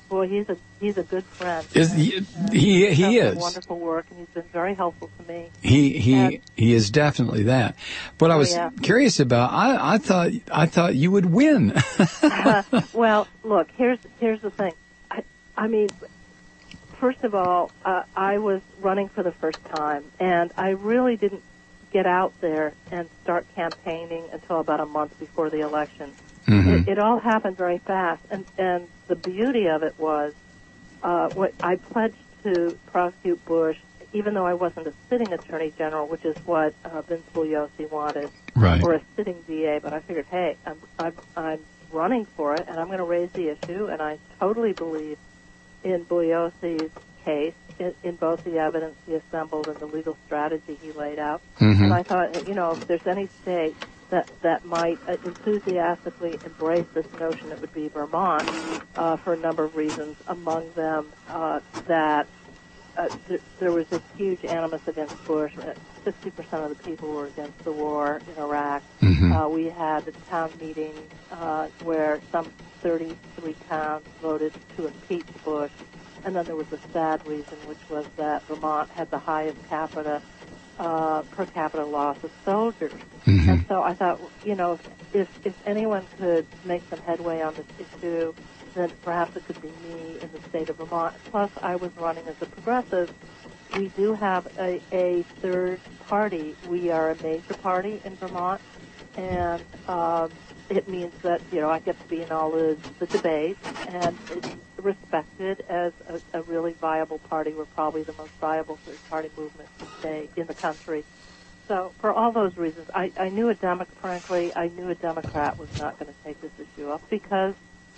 E: Boy, he's a he's a good friend.
A: Is he? He, he
E: He's done
A: is.
E: wonderful work, and he's been very helpful to me.
A: He he
E: And-
A: he is definitely that. What I
E: Oh,
A: was
E: yeah.
A: curious about, I I thought I thought you would win.
E: Uh, well, look, here's here's the thing. I, I mean, first of all, uh, I was running for the first time, and I really didn't get out there and start campaigning until about a month before the election.
A: Mhm.
E: It, it all happened very fast, and and the beauty of it was, uh, what I pledged to prosecute Bush, even though I wasn't a sitting attorney general, which is what uh, Vince Bugliosi wanted,
A: Right.
E: or a sitting D A. But I figured, hey, I'm I'm, I'm running for it, and I'm going to raise the issue, and I totally believe in Bugliosi's case, in, in both the evidence he assembled and the legal strategy he laid out.
A: Mhm.
E: And I thought, you know, if there's any state that that might uh, enthusiastically embrace this notion, it would be Vermont, uh, for a number of reasons. Among them, uh, that uh, th- there was a huge animus against Bush. sixty percent of the people were against the war in Iraq.
A: Mhm.
E: Uh, we had a town meeting uh, where some thirty-three towns voted to impeach Bush. And then there was a sad reason, which was that Vermont had the highest capita uh, per capita loss of soldiers.
A: Mhm.
E: And so I thought, you know, if, if if anyone could make some headway on this issue, then perhaps it could be me in the state of Vermont. Plus, I was running as a progressive. We do have a, a third party. We are a major party in Vermont, and um, it means that, you know, I get to be in all the, the debates, and it's respected as a, a really viable party. We're probably the most viable third-party movement today in the country. So for all those reasons, I, I knew a Democrat, frankly, I knew a Democrat was not going to take this issue up because,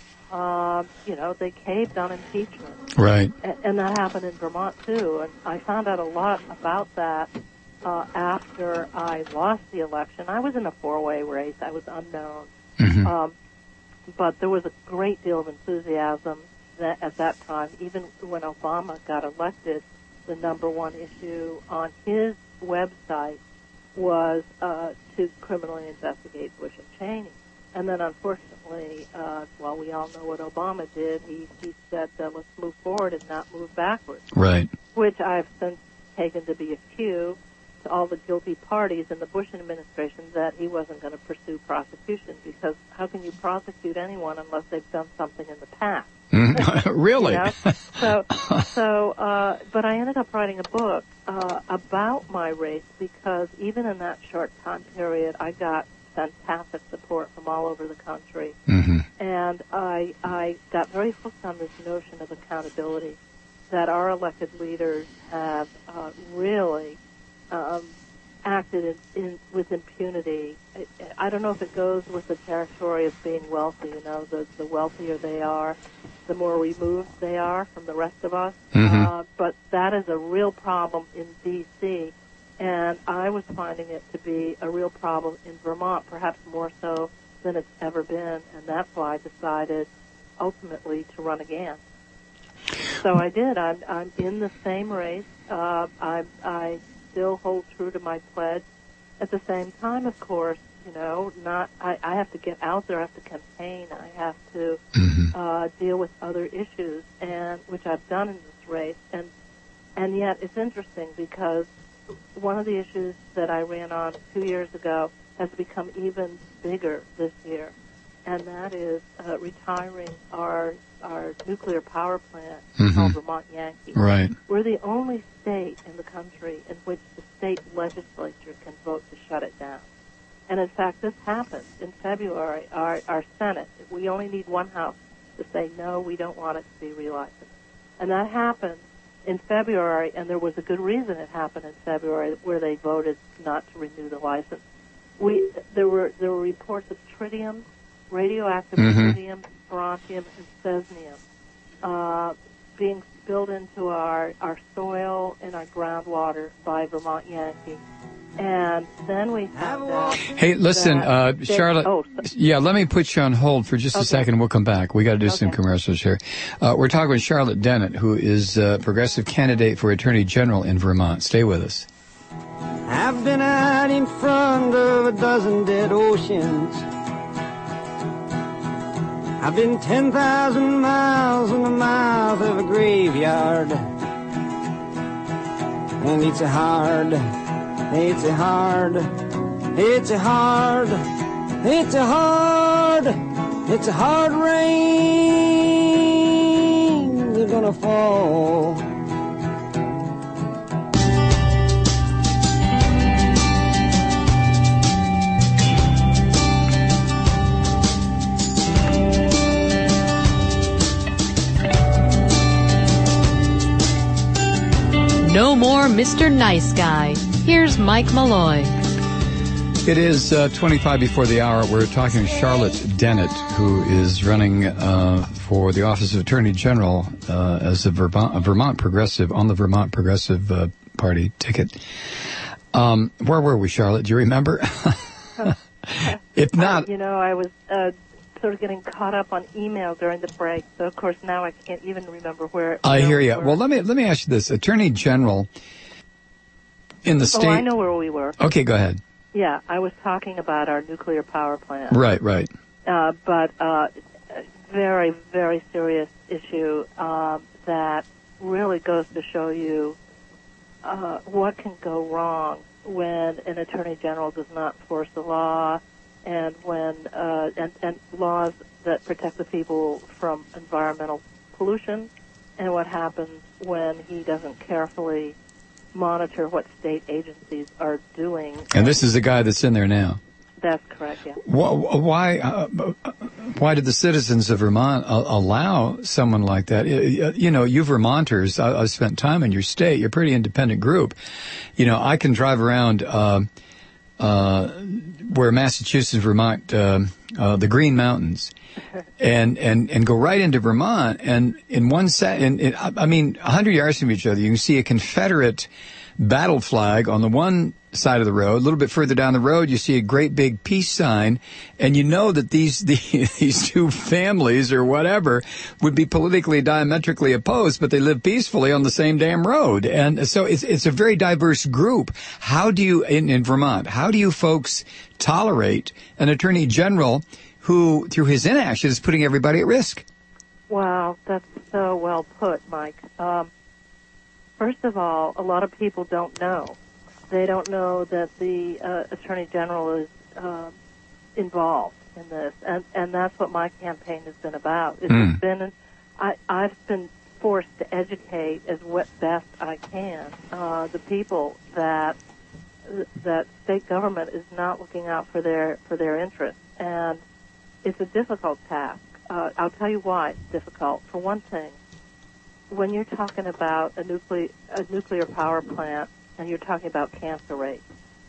E: um, you know, they caved on impeachment.
A: Right.
E: And, and that happened in Vermont, too. And I found out a lot about that uh, after I lost the election. I was in a four-way race. I was unknown.
A: Mhm.
E: Um, but there was a great deal of enthusiasm that, at that time. Even when Obama got elected, the number one issue on his website was uh, to criminally investigate Bush and Cheney. And then, unfortunately, uh, well, we all know what Obama did. He, he said, uh, let's move forward and not move backwards,
A: Right.
E: which I've since taken to be a cue to all the guilty parties in the Bush administration that he wasn't going to pursue prosecution, because how can you prosecute anyone unless they've done something in the past?
A: Mhm. Really?
E: You know? So, so, uh, but I ended up writing a book uh, about my race, because even in that short time period, I got fantastic support from all over the country,
A: Mhm.
E: and I I got very hooked on this notion of accountability, that our elected leaders have uh, really um, acted in, in with impunity. I, I don't know if it goes with the territory of being wealthy. You know, the the wealthier they are, the more removed they are from the rest of us.
A: Mhm.
E: Uh, but that is a real problem in D C, and I was finding it to be a real problem in Vermont, perhaps more so than it's ever been, and that's why I decided ultimately to run again. So I did. I'm, I'm in the same race. Uh, I, I still hold true to my pledge. At the same time, of course, you know, not I, I have to get out there. I have to campaign. I have to
A: Mhm.
E: uh, deal with other issues, and which I've done in this race. And and yet, it's interesting because one of the issues that I ran on two years ago has become even bigger this year, and that is uh, retiring our our nuclear power plant
A: Mhm.
E: called Vermont Yankee.
A: Right.
E: We're the only state in the country in which the state legislature can vote to shut it down. And in fact, this happened in February. Our, our Senate, we only need one house to say, no, we don't want it to be relicensed. And that happened in February, and there was a good reason it happened in February, where they voted not to renew the license. We, there were there were reports of tritium, radioactive
A: Mhm.
E: tritium, strontium, and cesium uh, being spilled into our, our soil and our groundwater by Vermont Yankee. And then we found out.
A: Hey, listen,
E: that
A: uh,
E: they-
A: Charlotte.
E: oh, so-
A: Yeah, let me put you on hold for just a
E: Okay.
A: second. We'll come back. We got to do some
E: Okay.
A: commercials here. Uh, we're talking with Charlotte Dennett, who is a progressive candidate for Attorney General in Vermont. Stay with us.
H: I've been out in front of a dozen dead oceans. I've been ten thousand miles in the mouth of a graveyard. And it's a hard, it's a hard, it's a hard, it's a hard, it's a hard rain that's gonna fall.
B: No more Mister Nice Guy. Here's Mike Malloy.
A: It is uh, twenty-five before the hour. We're talking to Charlotte Dennett, who is running uh, for the Office of Attorney General uh, as a Vermont, a Vermont Progressive, on the Vermont Progressive uh, Party ticket. Um, where were we, Charlotte? Do you remember? If not...
E: Uh, you know, I was uh, sort of getting caught up on email during the break, so of course now I can't even remember where...
A: I
E: where
A: hear
E: we
A: you.
E: were.
A: Well, let me, let me ask you this. Attorney General in the state...
E: Oh, I know where we were.
A: Okay, go ahead.
E: Yeah, I was talking about our nuclear power plant.
A: Right, right.
E: Uh, but uh, a very, very serious issue uh, that really goes to show you uh, what can go wrong when an attorney general does not enforce the law, and when uh, and, and laws that protect the people from environmental pollution, and what happens when he doesn't carefully monitor what state agencies are doing.
A: And this is the guy that's in there now.
E: That's correct, yeah.
A: Why, uh, why did the citizens of Vermont uh, allow someone like that? You know, you Vermonters, I, I've spent time in your state. You're a pretty independent group. You know, I can drive around uh, uh, where Massachusetts, Vermont, uh, uh, the Green Mountains, and, and, and go right into Vermont. And in one set, in, in, I mean, a hundred yards from each other, you can see a Confederate battle flag on the one side of the road. A little bit further down the road, you see a great big peace sign, and you know that these these two families or whatever would be politically diametrically opposed, but they live peacefully on the same damn road. And so it's it's a very diverse group. How do you in, in Vermont? How do you folks tolerate an attorney general who, through his inaction, is putting everybody at risk?
E: Wow, that's so well put, Mike. Um, first of all, a lot of people don't know. They don't know that the uh, Attorney General is uh, involved in this, and, and that's what my campaign has been about. It's
A: Mm.
E: been, I, I've been forced to educate as what best I can uh, the people that that state government is not looking out for their for their interests, and it's a difficult task. Uh, I'll tell you why it's difficult. For one thing, when you're talking about a nuclear a nuclear power plant, and you're talking about cancer rates,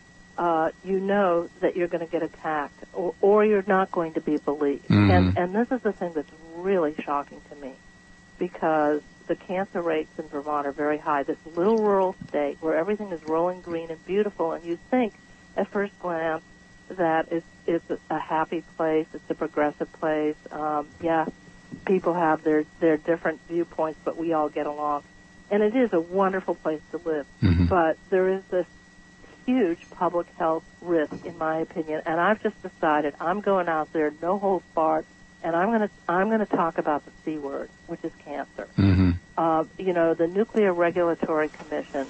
E: uh, you know that you're going to get attacked, or, or you're not going to be believed.
A: Mm-hmm.
E: And, and this is the thing that's really shocking to me, because the cancer rates in Vermont are very high. This little rural state where everything is rolling green and beautiful, and you think at first glance that it's, it's a happy place, it's a progressive place. Um, yeah, people have their, their different viewpoints, but we all get along. And it is a wonderful place to live,
A: Mm-hmm.
E: but there is this huge public health risk, in my opinion. And I've just decided I'm going out there, no holds barred, and I'm going to I'm going to talk about the C word, which is cancer.
A: Mm-hmm.
E: Uh, you know, the Nuclear Regulatory Commission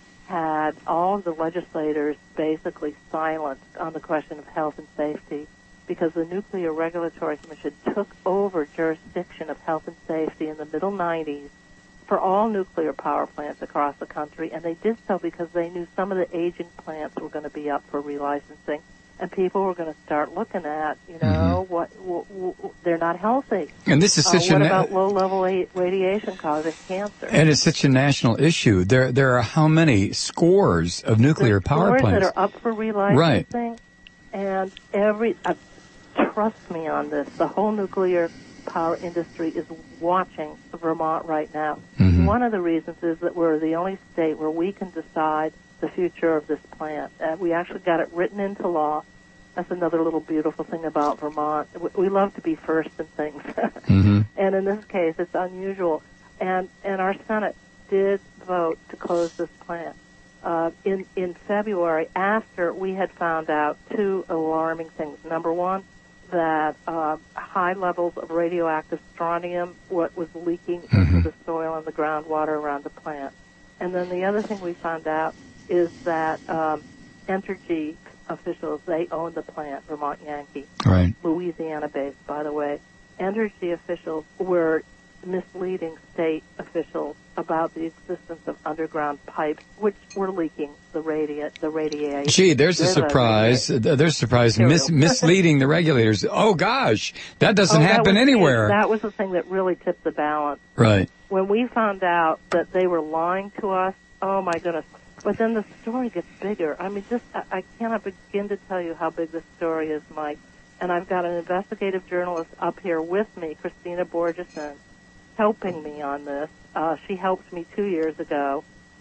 E: had all of the legislators basically silenced on the question of health and safety, because the Nuclear Regulatory Commission took over jurisdiction of health and safety in the middle nineties for all nuclear power plants across the country, and they did so because they knew some of the aging plants were going to be up for relicensing, and people were going to start looking at, you know, mm-hmm. what w- w- they're not healthy.
A: And this is such
E: uh, what
A: a na-
E: about low-level a- radiation causing cancer?
A: And it's such a national issue. There, there are how many scores of nuclear
E: There's
A: power
E: scores
A: plants
E: that are up for relicensing,
A: Right.
E: and every uh, trust me on this. The whole nuclear power industry is watching Vermont right now.
A: Mm-hmm.
E: One of the reasons is that we're the only state where we can decide the future of this plant. Uh, we actually got it written into law. That's another little beautiful thing about Vermont. We love to be first in things.
A: Mm-hmm.
E: And in this case, it's unusual. And and our Senate did vote to close this plant uh, in, in February after we had found out two alarming things. Number one, that uh, high levels of radioactive strontium, what was leaking
A: Mm-hmm.
E: into the soil and the groundwater around the plant. And then the other thing we found out is that um, Entergy officials, they own the plant, Vermont Yankee,
A: Right.
E: Louisiana-based, by the way. Entergy officials were misleading state officials about the existence of underground pipes, which were leaking the radi- the radiation.
A: Gee, there's a
E: There's a
A: surprise.
E: radiation.
A: There's a surprise. Mis-
E: Material.
A: misleading the regulators. Oh, gosh. That doesn't
E: Oh, that
A: happen
E: was-
A: anywhere.
E: That was the thing that really tipped the balance.
A: Right.
E: When we found out that they were lying to us, oh my goodness. But then the story gets bigger. I mean, just I, I cannot begin to tell you how big this story is, Mike. And I've got an investigative journalist up here with me, Christina Borgeson, helping me on this. Uh, she helped me two years ago.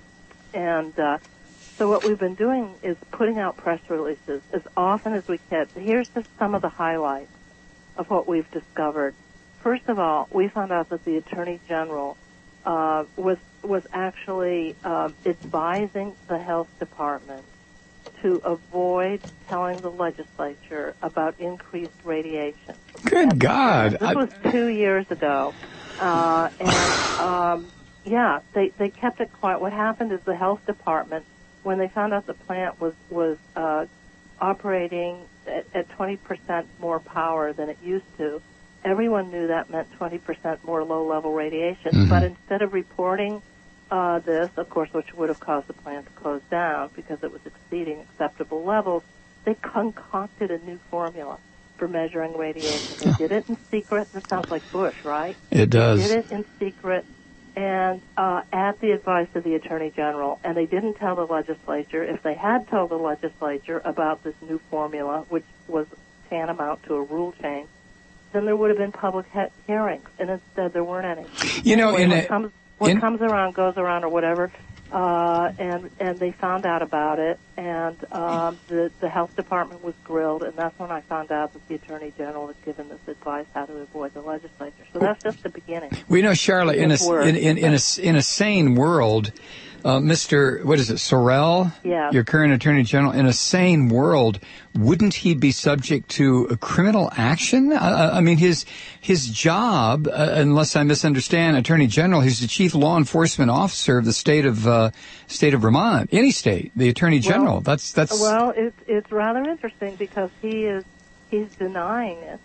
E: And uh, so what we've been doing is putting out press releases as often as we can. Here's just some of the highlights of what we've discovered. First of all, we found out that the Attorney General uh, was was actually uh, advising the Health Department to avoid telling the legislature about increased radiation.
A: Good God.
E: This
A: I-
E: was two years ago. Uh, and, um, yeah, they, they kept it quiet. What happened is the Health Department, when they found out the plant was, was uh, operating at, at twenty percent more power than it used to, everyone knew that meant twenty percent more low-level radiation.
A: Mhm.
E: But instead of reporting uh, this, of course, which would have caused the plant to close down because it was exceeding acceptable levels, they concocted a new formula for measuring radiation. They did it in secret. This sounds like Bush, right?
A: It does.
E: They did it in secret and uh, at the advice of the Attorney General, and they didn't tell the legislature. If they had told the legislature about this new formula, which was tantamount to a rule change, then there would have been public he- hearings, and instead there weren't any.
A: You know,
E: Anyway,
A: in
E: what
A: a-
E: comes, what
A: in-
E: comes around goes around, or whatever. Uh, and and they found out about it, and um, the the health department was grilled, and that's when I found out that the Attorney General had given this advice how to avoid the legislature. So that's just the beginning.
A: We know, Charlotte, in a,
E: It's worse.
A: in, in, in, a, in a sane world, uh, Mister, what is it, Sorrell?
E: Yes.
A: Your current Attorney General, in a sane world, wouldn't he be subject to a criminal action? Uh, I mean, his his job, uh, unless I misunderstand, Attorney General, he's the chief law enforcement officer of the state of uh, state of Vermont, any state, the Attorney General.
E: Well,
A: that's that's.
E: Well, it's it's rather interesting because he is he's denying it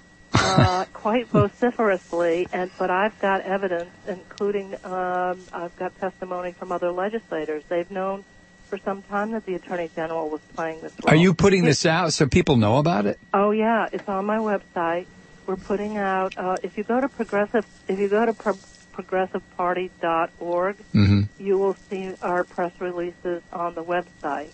E: uh, quite vociferously, and but I've got evidence, including um, I've got testimony from other legislators. They've known for some time that the Attorney General was playing this role.
A: Are you putting this out so people know about it?
E: Oh yeah, it's on my website. We're putting out. Uh, if you go to progressive, if you go to pro- progressive party dot org,
A: Mm-hmm.
E: you will see our press releases on the website.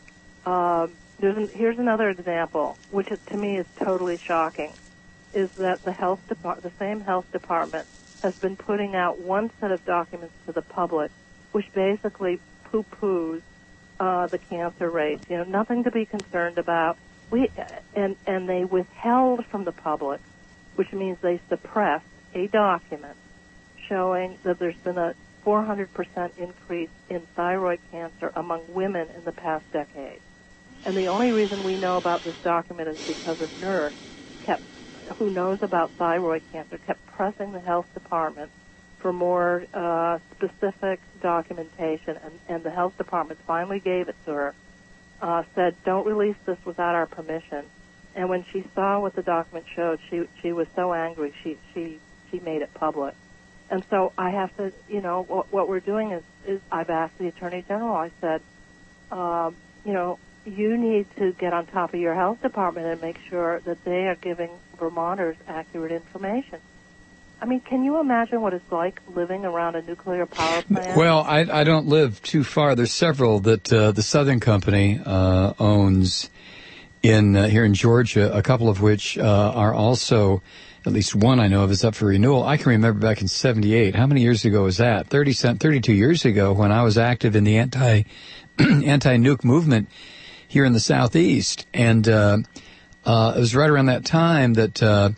E: Um, there's an, here's another example, which is, to me is totally shocking, is that the health depart- the same health department has been putting out one set of documents to the public, which basically poo-poos uh, the cancer rates. You know, nothing to be concerned about. We and and they withheld from the public, which means they suppressed a document showing that there's been a four hundred percent increase in thyroid cancer among women in the past decade. And the only reason we know about this document is because a nurse kept, who knows about thyroid cancer, kept pressing the health department for more uh, specific documentation, and, and the health department finally gave it to her, uh, said, don't release this without our permission. And when she saw what the document showed, she she was so angry, she she, she made it public. And so I have to, you know, what, what we're doing is, is I've asked the Attorney General, I said, um, you know, you need to get on top of your health department and make sure that they are giving Vermonters accurate information. I mean, can you imagine what it's like living around a nuclear power plant?
A: Well, I, I don't live too far. There's several that uh, the Southern Company uh, owns in uh, here in Georgia, a couple of which uh, are also, at least one I know of is up for renewal. I can remember back in seventy-eight. How many years ago was that? thirty, thirty-two years ago, when I was active in the anti, anti-nuke movement here in the Southeast. And uh, uh, it was right around that time that uh,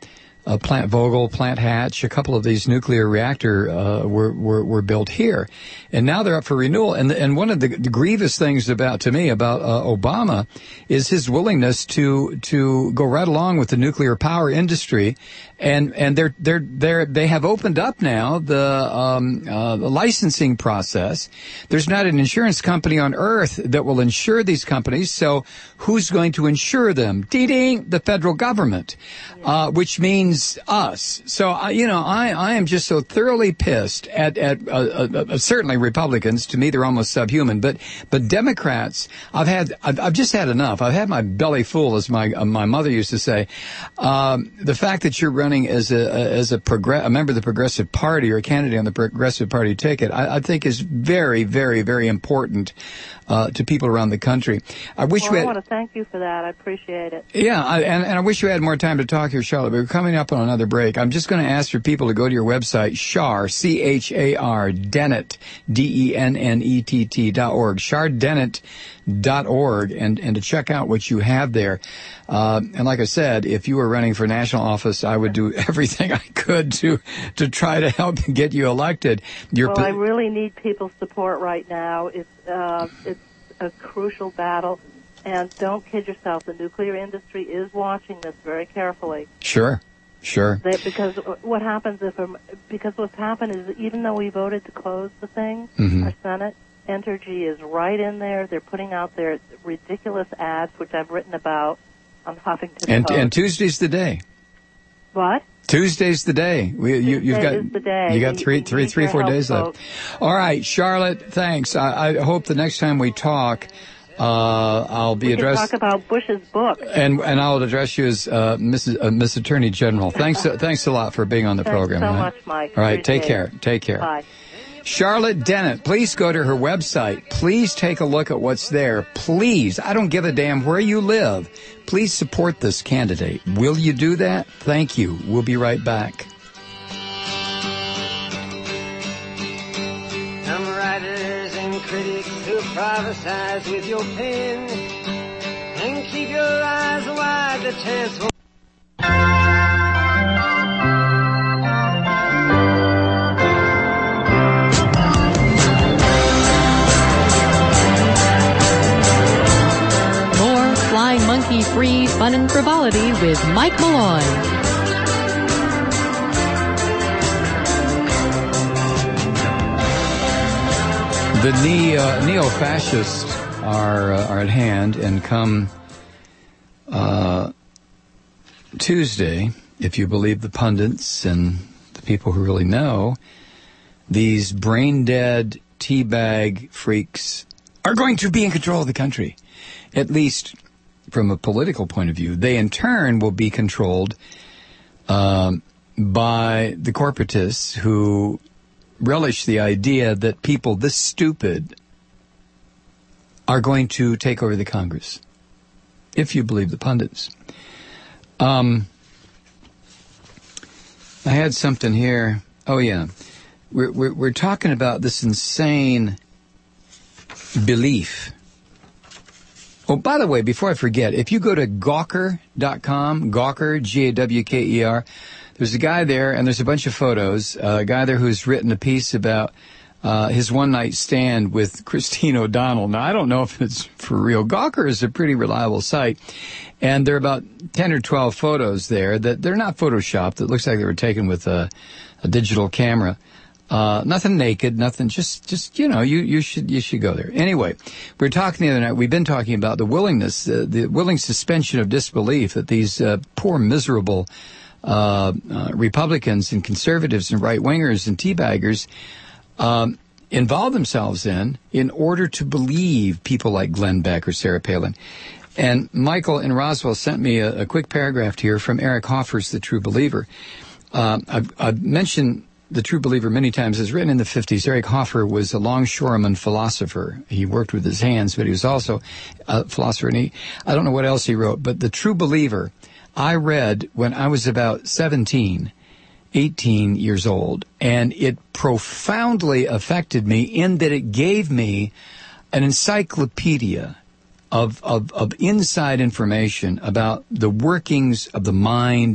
A: uh, Plant Vogtle, Plant Hatch, a couple of these nuclear reactor uh, were, were were built here, and now they're up for renewal. And and one of the, the grievous things about to me about uh, Obama is his willingness to to go right along with the nuclear power industry, and and they're they're they're they have opened up now the um, uh, the licensing process. There's not an insurance company on earth that will insure these companies. So who's going to insure them? Ding, the federal government, uh, which means us. So, uh, you know, I, I am just so thoroughly pissed at, at uh, uh, uh, certainly Republicans. To me, they're almost subhuman. But but Democrats, I've had, I've, I've just had enough. I've had my belly full, as my uh, my mother used to say. Um, the fact that you're running as a as a, progress, a member of the Progressive Party or a candidate on the Progressive Party ticket, I, I think is very, very, very important uh, to people around the country. I wish
E: well,
A: we had,
E: I want to thank you for that. I appreciate it.
A: Yeah, I, and, and I wish you had more time to talk here, Charlotte, but we're coming up on another break. I'm just going to ask for people to go to your website, Char, C H A R, Dennett, D E N N E T T dot org, char dennett dot org, and, and to check out what you have there. Uh, and like I said, if you were running for national office, I would do everything I could to to try to help get you elected. Your
E: well, I really need people's support right now. It's uh, it's a crucial battle. And don't kid yourself, the nuclear industry is watching this very carefully.
A: Sure, sure.
E: They, because what happens if, um, because what's happened is even though we voted to close the thing, mm-hmm. our Senate, Entergy is right in there. They're putting out their ridiculous ads, which I've written about on Huffington
A: and,
E: Post.
A: And Tuesday's the day.
E: What?
A: Tuesday's the day. We, you, you've got
E: is the day.
A: you got
E: We-
A: three,
E: we
A: three,
E: need
A: three,
E: your
A: four
E: help,
A: days
E: folks.
A: left. All right, Charlotte. Thanks. I, I hope the next time we talk, uh, I'll be
E: We can
A: addressed.
E: talk about Bush's book.
A: And and I'll address you as uh, Missus Uh, Miss Attorney General. Thanks, uh, thanks a lot for being on the
E: Thanks
A: program.
E: so
A: right?
E: much, Mike.
A: All right, take
E: Appreciate
A: care. Take care.
E: Bye.
A: Charlotte Dennett, please go to her website. Please take a look at what's there. Please, I don't give a damn where you live. Please support this candidate. Will you do that? Thank you. We'll be right back.
I: Some writers and critics who prophesize with your pen, and keep your eyes wide, the chance will
B: More Flying Monkey free fun and frivolity with Mike Malloy.
A: The neo, neo-fascists are uh, are at hand, and come uh, Tuesday, if you believe the pundits and the people who really know, these brain-dead teabag freaks are going to be in control of the country, at least from a political point of view. They, in turn, will be controlled um, by the corporatists who relish the idea that people this stupid are going to take over the Congress, if you believe the pundits. Um, I had something here. Oh, yeah. We're, we're, we're talking about this insane belief. Oh, by the way, before I forget, if you go to Gawker dot com, Gawker, G A W K E R, there's a guy there, and there's a bunch of photos. Uh, a guy there who's written a piece about uh, his one-night stand with Christine O'Donnell. Now, I don't know if it's for real. Gawker is a pretty reliable site, and there are about ten or twelve photos there that they're not photoshopped. It looks like they were taken with a, a digital camera. Uh, nothing naked, nothing, just, just, you know, you, you should, you should go there. Anyway, we were talking the other night, we've been talking about the willingness, uh, the willing suspension of disbelief that these, uh, poor, miserable, uh, uh, Republicans and conservatives and right-wingers and teabaggers, um, involve themselves in, in order to believe people like Glenn Beck or Sarah Palin. And Michael in Roswell sent me a, a quick paragraph here from Eric Hoffer's The True Believer. Uh, I've, I've mentioned The True Believer many times. Is written in the fifties. Eric Hoffer was a longshoreman philosopher. He worked with his hands, but he was also a philosopher. And he, I don't know what else he wrote, but The True Believer, I read when I was about seventeen, eighteen years old, and it profoundly affected me in that it gave me an encyclopedia of, of, of inside information about the workings of the mind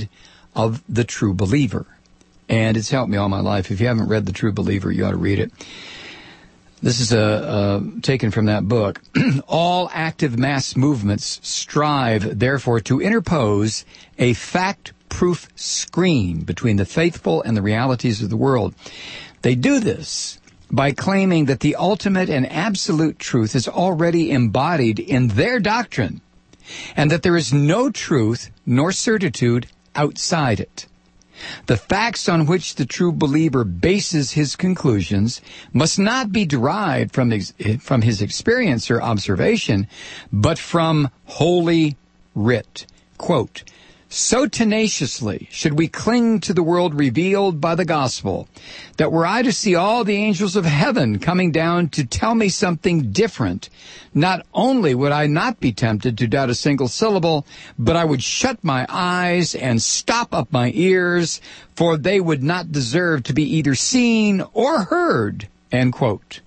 A: of The True Believer. And it's helped me all my life. If you haven't read The True Believer, you ought to read it. This is a, uh, taken from that book. All active mass movements strive, therefore, to interpose a fact-proof screen between the faithful and the realities of the world. They do this by claiming that the ultimate and absolute truth is already embodied in their doctrine, and that there is no truth nor certitude outside it. The facts on which the true believer bases his conclusions must not be derived from his, from his experience or observation, but from Holy Writ. Quote, so tenaciously should we cling to the world revealed by the gospel, that were I to see all the angels of heaven coming down to tell me something different, not only would I not be tempted to doubt a single syllable, but I would shut my eyes and stop up my ears, for they would not deserve to be either seen or heard, end quote.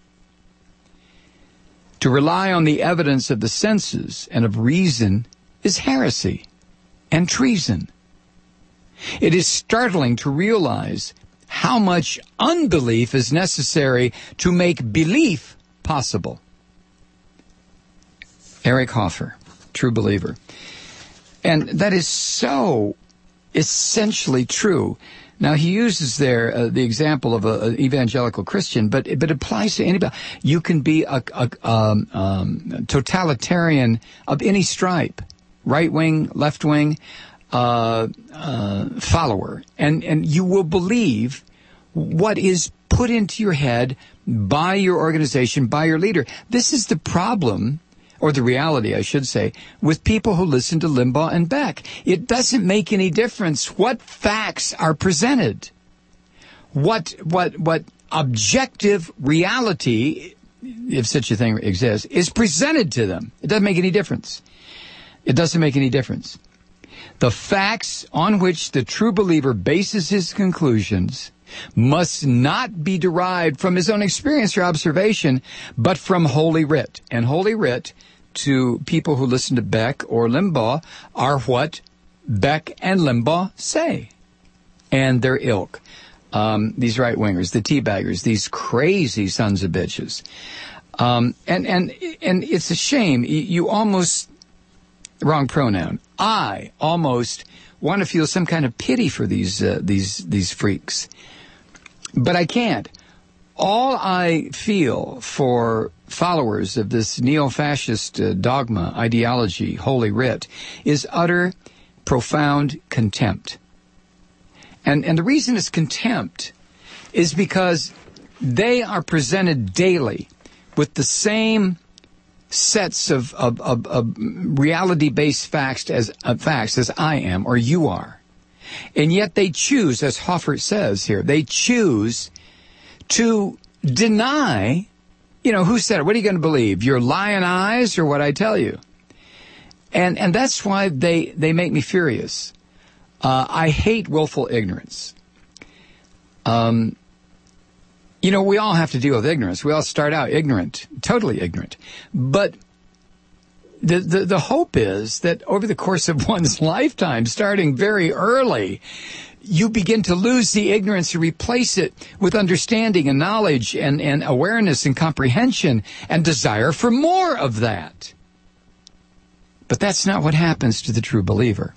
A: To rely on the evidence of the senses and of reason is heresy and treason. It is startling to realize how much unbelief is necessary to make belief possible. Eric Hoffer, True Believer. And that is so essentially true. Now, he uses there uh, the example of an evangelical Christian, but, but it applies to anybody. You can be a, a um, um, totalitarian of any stripe. Right wing, left wing, uh, uh, follower. And, and you will believe what is put into your head by your organization, by your leader. This is the problem, or the reality, I should say, with people who listen to Limbaugh and Beck. It doesn't make any difference what facts are presented. What, what, what objective reality, if such a thing exists, is presented to them. It doesn't make any difference. It doesn't make any difference. The facts on which the true believer bases his conclusions must not be derived from his own experience or observation, but from Holy Writ. And Holy Writ, to people who listen to Beck or Limbaugh, are what Beck and Limbaugh say. And their ilk. Um, these right-wingers, the teabaggers, these crazy sons of bitches. Um, and, and, and it's a shame. You, you almost... Wrong pronoun. I almost want to feel some kind of pity for these uh, these these freaks, but I can't. All I feel for followers of this neo-fascist uh, dogma, ideology, Holy Writ, is utter, profound contempt. And and the reason it's contempt is because they are presented daily with the same sets of, of, of, of reality-based facts as uh, facts as I am or you are. And yet they choose, as Hoffer says here, they choose to deny, you know, who said it? What are you going to believe? Your lion eyes or what I tell you? And and that's why they, they make me furious. Uh, I hate willful ignorance. Um, You know, we all have to deal with ignorance. We all start out ignorant, totally ignorant. But the, the, the hope is that over the course of one's lifetime, starting very early, you begin to lose the ignorance and replace it with understanding and knowledge and, and awareness and comprehension and desire for more of that. But that's not what happens to the true believer.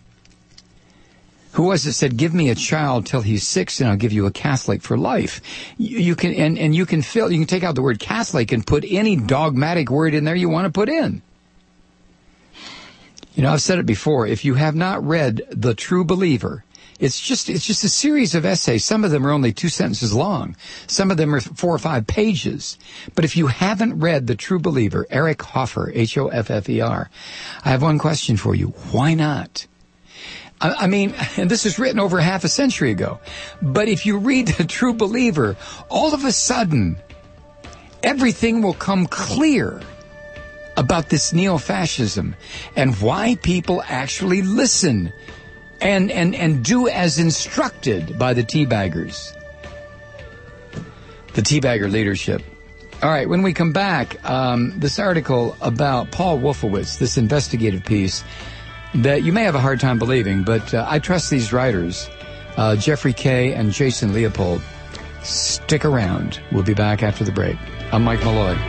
A: Who was it said, give me a child till he's six and I'll give you a Catholic for life. You, you can, and, and you can fill, you can take out the word Catholic and put any dogmatic word in there you want to put in. You know, I've said it before, if you have not read The True Believer, it's just, it's just a series of essays. Some of them are only two sentences long. Some of them are four or five pages. But if you haven't read The True Believer, Eric Hoffer, H O F F E R, I have one question for you. Why not? I mean, and this was written over half a century ago. But if you read The True Believer, all of a sudden, everything will come clear about this neo-fascism and why people actually listen and, and, and do as instructed by the teabaggers. The teabagger leadership. All right, when we come back, um, this article about Paul Wolfowitz, this investigative piece, that you may have a hard time believing, but uh, I trust these writers. uh, Jeffrey Kay and Jason Leopold. Stick around. We'll be back after the break. I'm Mike Malloy.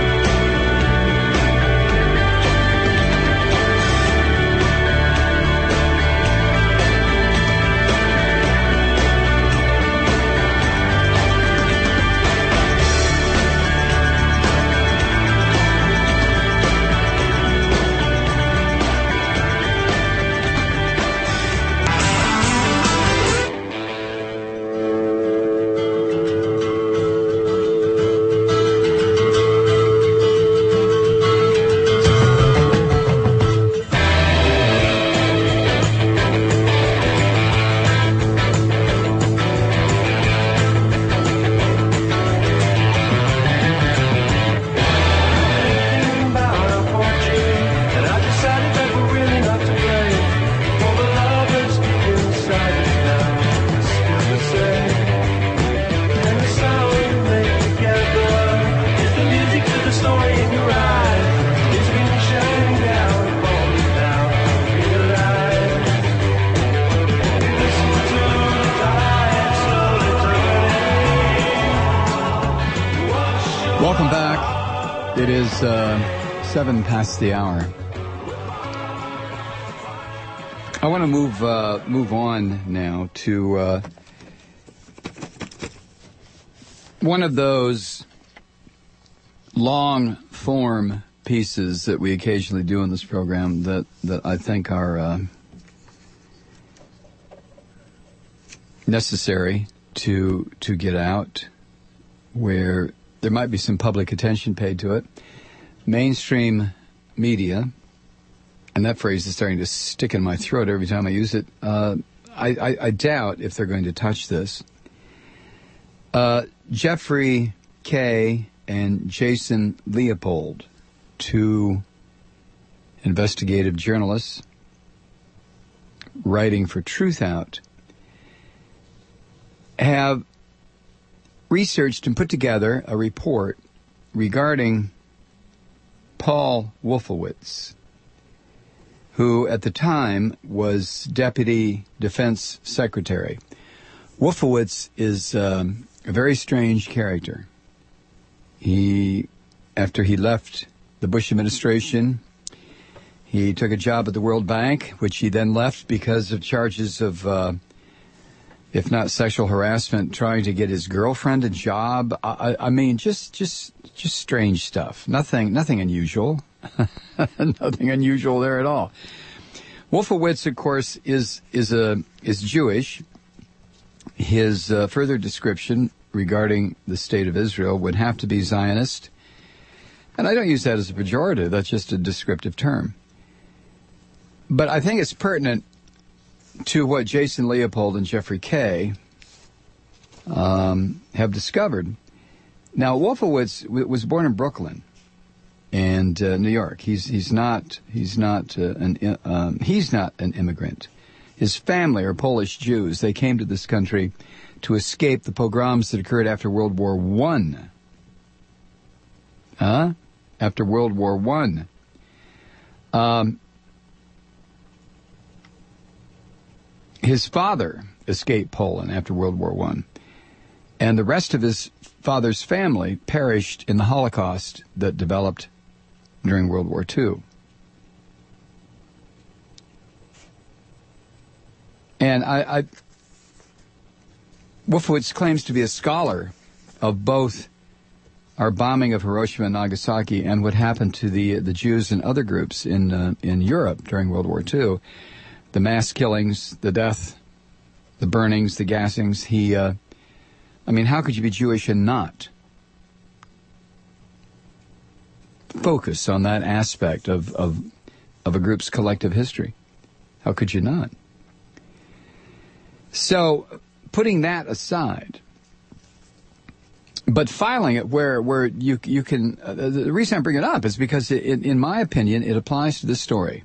A: Welcome back. It is uh, seven past the hour. I want to move uh, move on now to uh, one of those long form pieces that we occasionally do in this program that, that I think are uh, necessary to to get out, where there might be some public attention paid to it. Mainstream media, and that phrase is starting to stick in my throat every time I use it. Uh, I, I, I doubt if they're going to touch this. Uh, Jeffrey Kay and Jason Leopold, two investigative journalists writing for Truthout, have researched and put together a report regarding Paul Wolfowitz, who at the time was Deputy Defense Secretary. Wolfowitz is um, a very strange character. He, after he left the Bush administration, he took a job at the World Bank, which he then left because of charges of uh, if not sexual harassment, trying to get his girlfriend a job. I, I mean, just, just, just strange stuff. Nothing, nothing unusual. Nothing unusual there at all. Wolfowitz, of course, is is a is Jewish. His uh, further description regarding the state of Israel would have to be Zionist, and I don't use that as a pejorative. That's just a descriptive term. But I think it's pertinent to what Jason Leopold and Jeffrey Kay um, have discovered. Now, Wolfowitz w- was born in Brooklyn and uh, New York. He's he's not he's not uh, an um, he's not an immigrant. His family are Polish Jews. They came to this country to escape the pogroms that occurred after World War One. Huh? After World War One. Um. His father escaped Poland after World War One, and the rest of his father's family perished in the Holocaust that developed during World War Two. And I, I Wolfowitz claims to be a scholar of both our bombing of Hiroshima and Nagasaki and what happened to the the Jews and other groups in uh, in Europe during World War Two. The mass killings, the death, the burnings, the gassings. He, uh, I mean, how could you be Jewish and not focus on that aspect of, of, of a group's collective history? How could you not? So, putting that aside, but filing it where, where you, you can, uh, the reason I bring it up is because it, in my opinion, it applies to this story.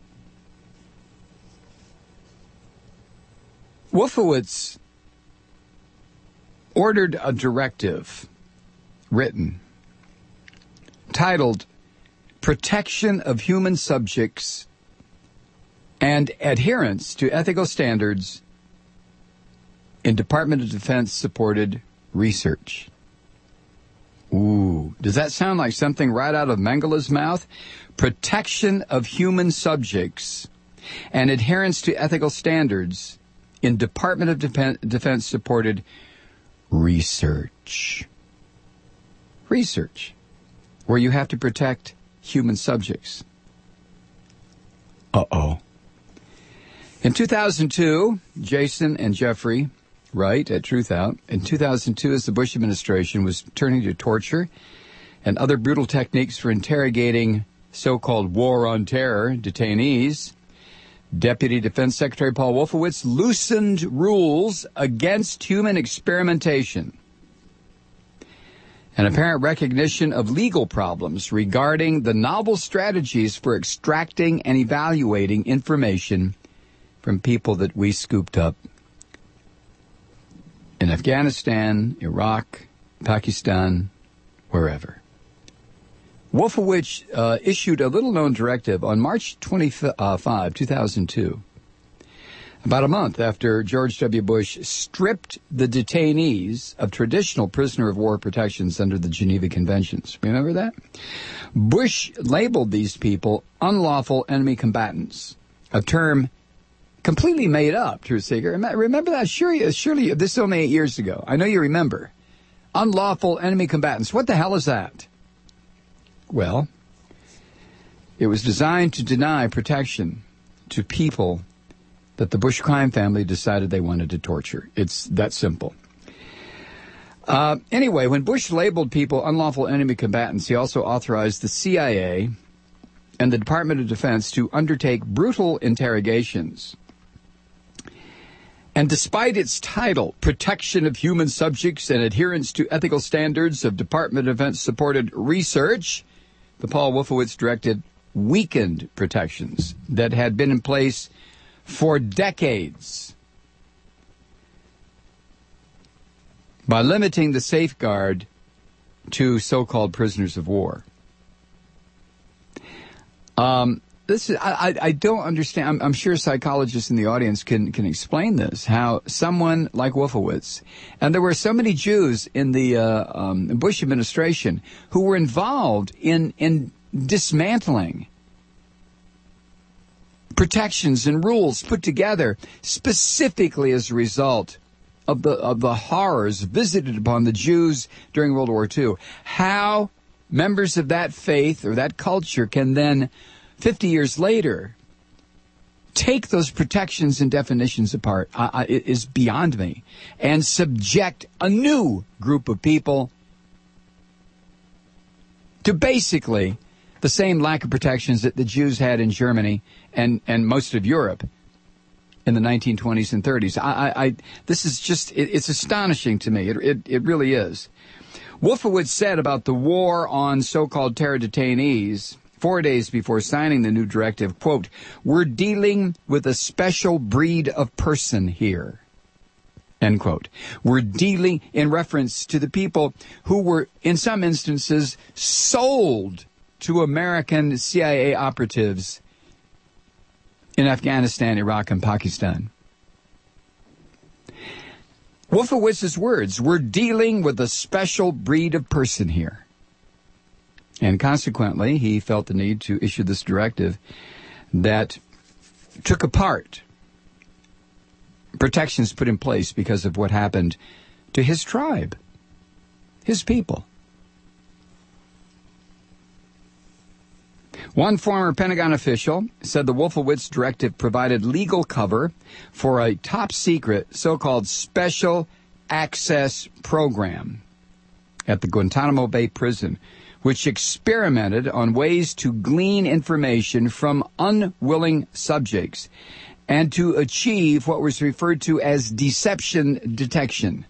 A: Wolfowitz ordered a directive written titled Protection of Human Subjects and Adherence to Ethical Standards in Department of Defense supported research. Ooh, does that sound like something right out of Mengele's mouth? Protection of human subjects and adherence to ethical standards in Department of Defense supported research. Research, where you have to protect human subjects. Uh-oh. In two thousand two, Jason and Jeffrey Wright at Truthout, in two thousand two, as the Bush administration was turning to torture and other brutal techniques for interrogating so-called war on terror detainees, Deputy Defense Secretary Paul Wolfowitz loosened rules against human experimentation. An apparent recognition of legal problems regarding the novel strategies for extracting and evaluating information from people that we scooped up in Afghanistan, Iraq, Pakistan, wherever. Wolfowitz uh, issued a little-known directive on March twenty-fifth, two thousand two, about a month after George W. Bush stripped the detainees of traditional prisoner of war protections under the Geneva Conventions. Remember that? Bush labeled these people unlawful enemy combatants, a term completely made up, Truth Seeker. Remember that? Surely, surely, this is only eight years ago. I know you remember. Unlawful enemy combatants. What the hell is that? Well, it was designed to deny protection to people that the Bush crime family decided they wanted to torture. It's that simple. Uh, anyway, when Bush labeled people unlawful enemy combatants, he also authorized the C I A and the Department of Defense to undertake brutal interrogations. And despite its title, Protection of Human Subjects and Adherence to Ethical Standards of Department of Defense-Supported Research, the Paul Wolfowitz directive weakened protections that had been in place for decades by limiting the safeguard to so-called prisoners of war. Um, this is, I, I don't understand. I'm, I'm sure psychologists in the audience can, can explain this, how someone like Wolfowitz, and there were so many Jews in the uh, um, Bush administration who were involved in, in dismantling protections and rules put together specifically as a result of the of the horrors visited upon the Jews during World War Two. How members of that faith or that culture can then, fifty years later, take those protections and definitions apart uh, uh, is beyond me, and subject a new group of people to basically the same lack of protections that the Jews had in Germany and, and most of Europe in the nineteen twenties and thirties. I, I, I this is just, it, it's astonishing to me. It, it, it really is. Wolfowitz said about the war on so-called terror detainees four days before signing the new directive, quote, "We're dealing with a special breed of person here," end quote. We're dealing in reference to the people who were, in some instances, sold to American C I A operatives in Afghanistan, Iraq, and Pakistan. Wolfowitz's words, "We're dealing with a special breed of person here." And consequently, he felt the need to issue this directive that took apart protections put in place because of what happened to his tribe, his people. One former Pentagon official said the Wolfowitz directive provided legal cover for a top-secret so-called special access program at the Guantanamo Bay prison, which experimented on ways to glean information from unwilling subjects and to achieve what was referred to as deception detection.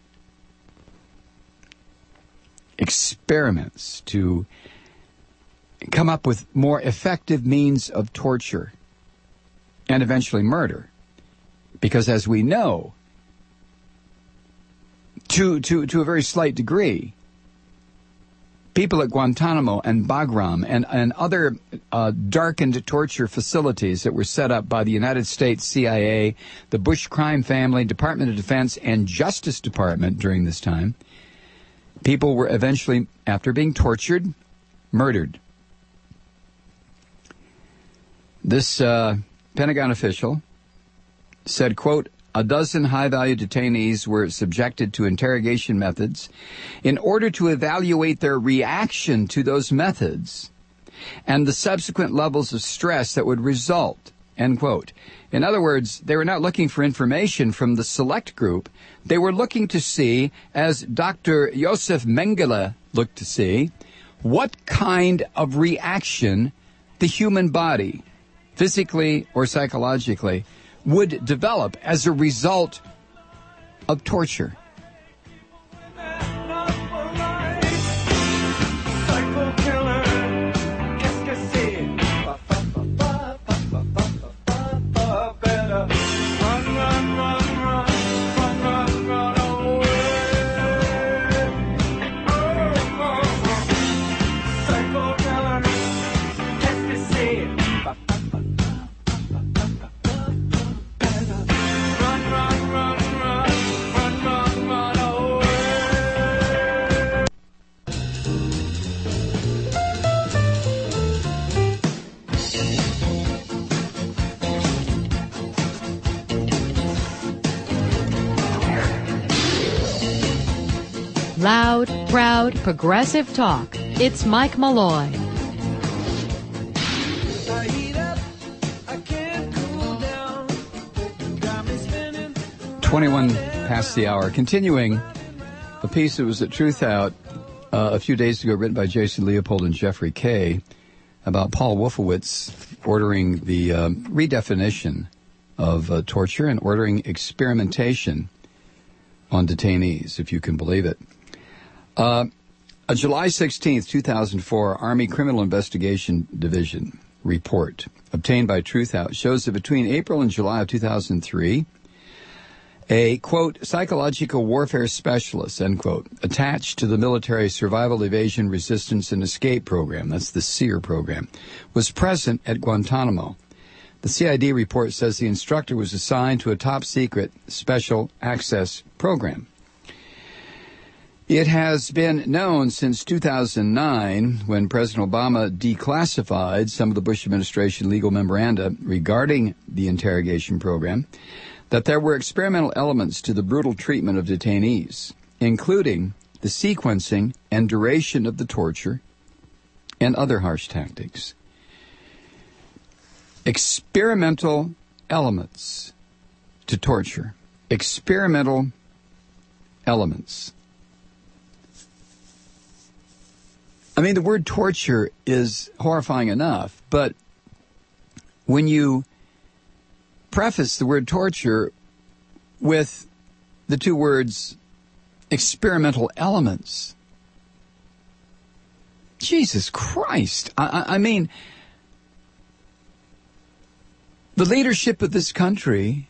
A: Experiments to come up with more effective means of torture and eventually murder. Because as we know, to, to, to a very slight degree, people at Guantanamo and Bagram and, and other uh, darkened torture facilities that were set up by the United States C I A, the Bush crime family, Department of Defense, and Justice Department during this time, people were eventually, after being tortured, murdered. This uh, Pentagon official said, quote, a dozen high-value detainees were subjected to interrogation methods in order to evaluate their reaction to those methods and the subsequent levels of stress that would result, end quote. In other words, they were not looking for information from the select group. They were looking to see, as Doctor Josef Mengele looked to see, what kind of reaction the human body, physically or psychologically, would develop as a result of torture.
B: Loud, proud, progressive talk. It's Mike Malloy.
A: twenty-one past the hour. Continuing a piece that was at Truth Out uh, a few days ago, written by Jason Leopold and Jeffrey Kay, about Paul Wolfowitz ordering the uh, redefinition of uh, torture and ordering experimentation on detainees, if you can believe it. Uh, a July sixteenth, two thousand four Army Criminal Investigation Division report obtained by Truth Out shows that between April and July of two thousand three, a, quote, psychological warfare specialist, end quote, attached to the military survival, evasion, resistance, and escape program, that's the SEER program, was present at Guantanamo. The C I D report says the instructor was assigned to a top-secret special access program. It has been known since two thousand nine, when President Obama declassified some of the Bush administration legal memoranda regarding the interrogation program, that there were experimental elements to the brutal treatment of detainees, including the sequencing and duration of the torture and other harsh tactics. Experimental elements to torture. Experimental elements. I mean, the word torture is horrifying enough, but when you preface the word torture with the two words experimental elements, Jesus Christ, I, I, I mean, the leadership of this country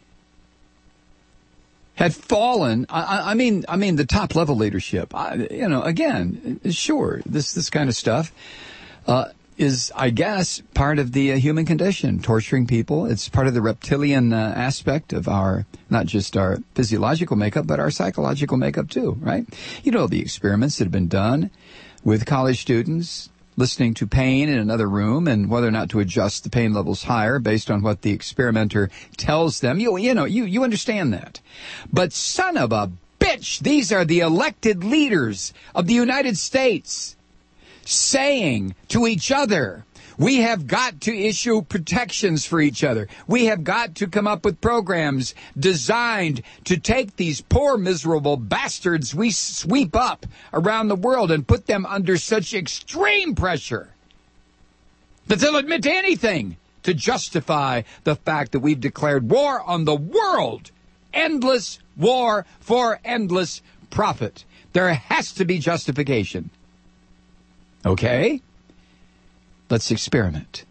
A: had fallen. I, I mean, I mean the top level leadership. I, you know, again, sure, this this kind of stuff uh, is, I guess, part of the uh, human condition. Torturing people, it's part of the reptilian uh, aspect of our, not just our physiological makeup, but our psychological makeup too, right? You know, the experiments that have been done with college students listening to pain in another room and whether or not to adjust the pain levels higher based on what the experimenter tells them. You, you know, you, you understand that. But son of a bitch, these are the elected leaders of the United States saying to each other, we have got to issue protections for each other. We have got to come up with programs designed to take these poor, miserable bastards we sweep up around the world and put them under such extreme pressure that they'll admit to anything to justify the fact that we've declared war on the world. Endless war for endless profit. There has to be justification. Okay? Let's experiment.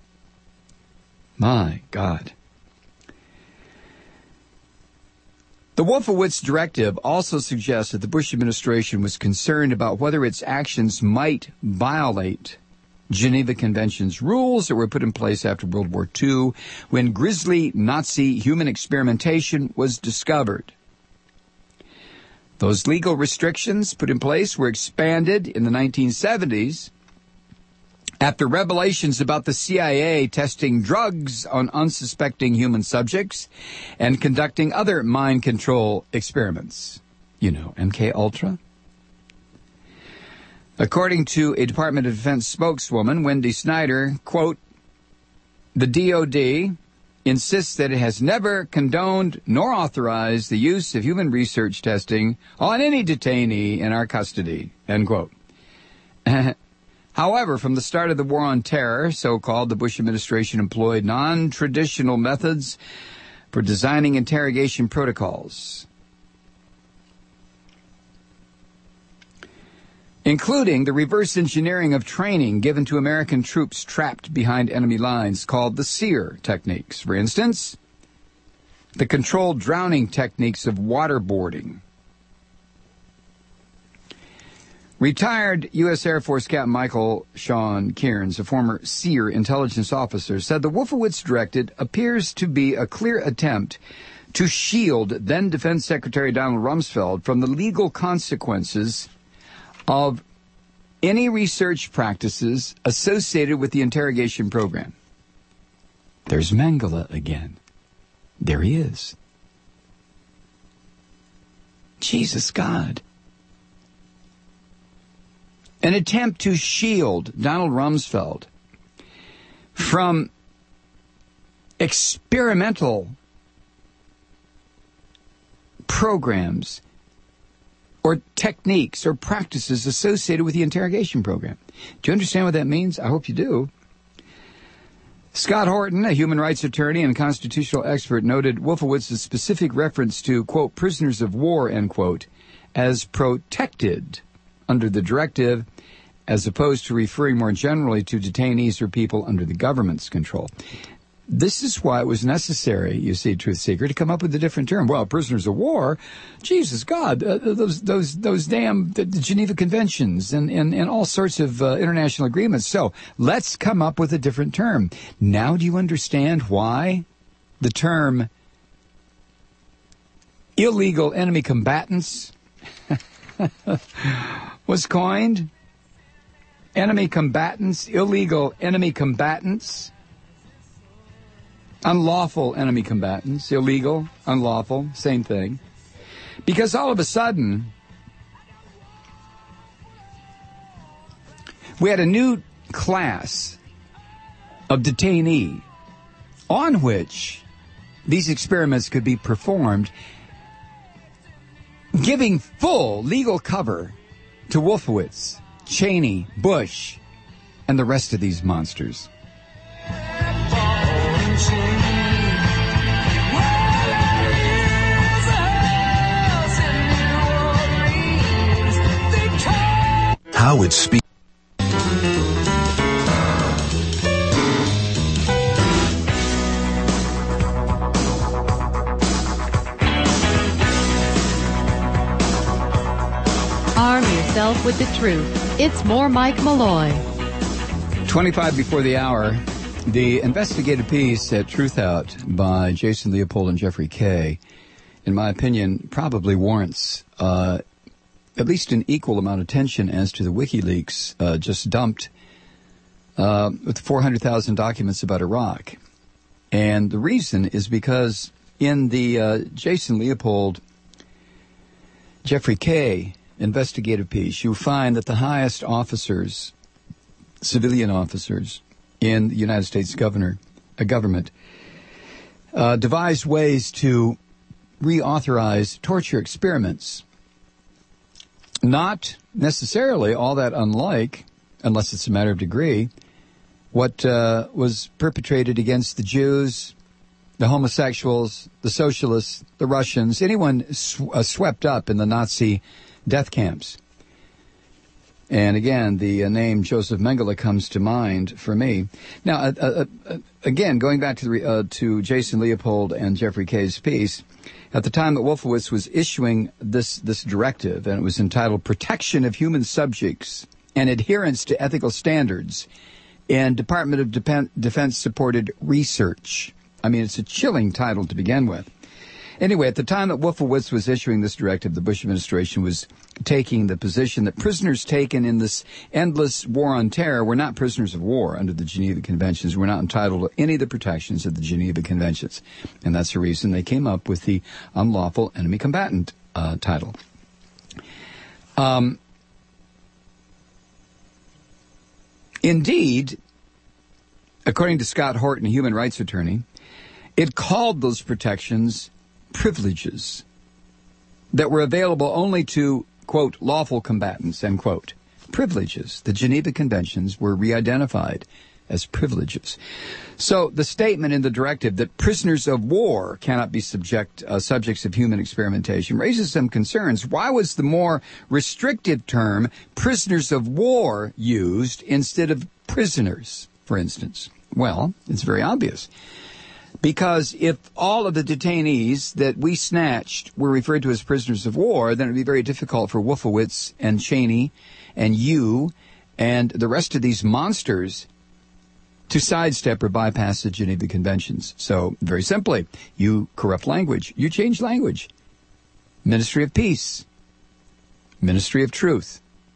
A: My God. The Wolfowitz Directive also suggests that the Bush administration was concerned about whether its actions might violate Geneva Convention's rules that were put in place after World War Two, when grisly Nazi human experimentation was discovered. Those legal restrictions put in place were expanded in the nineteen seventies after revelations about the C I A testing drugs on unsuspecting human subjects and conducting other mind control experiments. You know, M K Ultra. According to a Department of Defense spokeswoman, Wendy Snyder, quote, the D O D insists that it has never condoned nor authorized the use of human research testing on any detainee in our custody, end quote. However, from the start of the war on terror, so-called, the Bush administration employed non-traditional methods for designing interrogation protocols, including the reverse engineering of training given to American troops trapped behind enemy lines called the SEER techniques. For instance, the controlled drowning techniques of waterboarding. Retired U S Air Force Captain Michael Sean Kearns, a former SEER intelligence officer, said the Wolfowitz Directive appears to be a clear attempt to shield then Defense Secretary Donald Rumsfeld from the legal consequences of any research practices associated with the interrogation program. There's Mengele again. There he is. Jesus God. An attempt to shield Donald Rumsfeld from experimental programs or techniques or practices associated with the interrogation program. Do you understand what that means? I hope you do. Scott Horton, a human rights attorney and constitutional expert, noted Wolfowitz's specific reference to, quote, prisoners of war, end quote, as protected under the directive, as opposed to referring more generally to detainees or people under the government's control. This is why it was necessary, you see, Truth Seeker, to come up with a different term. Well, prisoners of war, Jesus God, uh, those those those damn the, the Geneva Conventions and, and, and all sorts of uh, international agreements. So let's come up with a different term. Now do you understand why the term illegal enemy combatants was coined? Enemy combatants, illegal enemy combatants, unlawful enemy combatants, illegal, unlawful, same thing. Because all of a sudden, we had a new class of detainee on which these experiments could be performed, giving full legal cover to Wolfowitz, Cheney, Bush, and the rest of these monsters.
J: How it speaks.
B: Arm yourself with the truth. It's more Mike Malloy.
A: twenty-five before the hour, the investigative piece at Truth Out by Jason Leopold and Jeffrey Kay, in my opinion, probably warrants uh, at least an equal amount of attention as to the WikiLeaks uh, just dumped uh, with four hundred thousand documents about Iraq. And the reason is because in the uh, Jason Leopold, Jeffrey Kay investigative piece, you find that the highest officers, civilian officers in the United States governor, uh, government, uh, devised ways to reauthorize torture experiments. Not necessarily all that unlike, unless it's a matter of degree, what uh, was perpetrated against the Jews, the homosexuals, the socialists, the Russians, anyone sw- uh, swept up in the Nazi death camps. And again, the uh, name Joseph Mengele comes to mind for me. Now, uh, uh, uh, again, going back to, the, uh, to Jason Leopold and Jeffrey Kay's piece, at the time that Wolfowitz was issuing this, this directive, and it was entitled Protection of Human Subjects and Adherence to Ethical Standards in Department of Depen- Defense-Supported Research. I mean, it's a chilling title to begin with. Anyway, at the time that Wolfowitz was issuing this directive, the Bush administration was taking the position that prisoners taken in this endless war on terror were not prisoners of war under the Geneva Conventions, were not entitled to any of the protections of the Geneva Conventions. And that's the reason they came up with the unlawful enemy combatant uh, title. Um, indeed, according to Scott Horton, a human rights attorney, it called those protections privileges that were available only to, quote, lawful combatants, end quote. Privileges. The Geneva Conventions were re-identified as privileges. So the statement in the directive that prisoners of war cannot be subject uh, subjects of human experimentation raises some concerns. Why was the more restrictive term prisoners of war used instead of prisoners, for instance? Well, it's very obvious. Because if all of the detainees that we snatched were referred to as prisoners of war, then it would be very difficult for Wolfowitz and Cheney and you and the rest of these monsters to sidestep or bypass the Geneva Conventions. So, very simply, you corrupt language. You change language. Ministry of Peace. Ministry of Truth.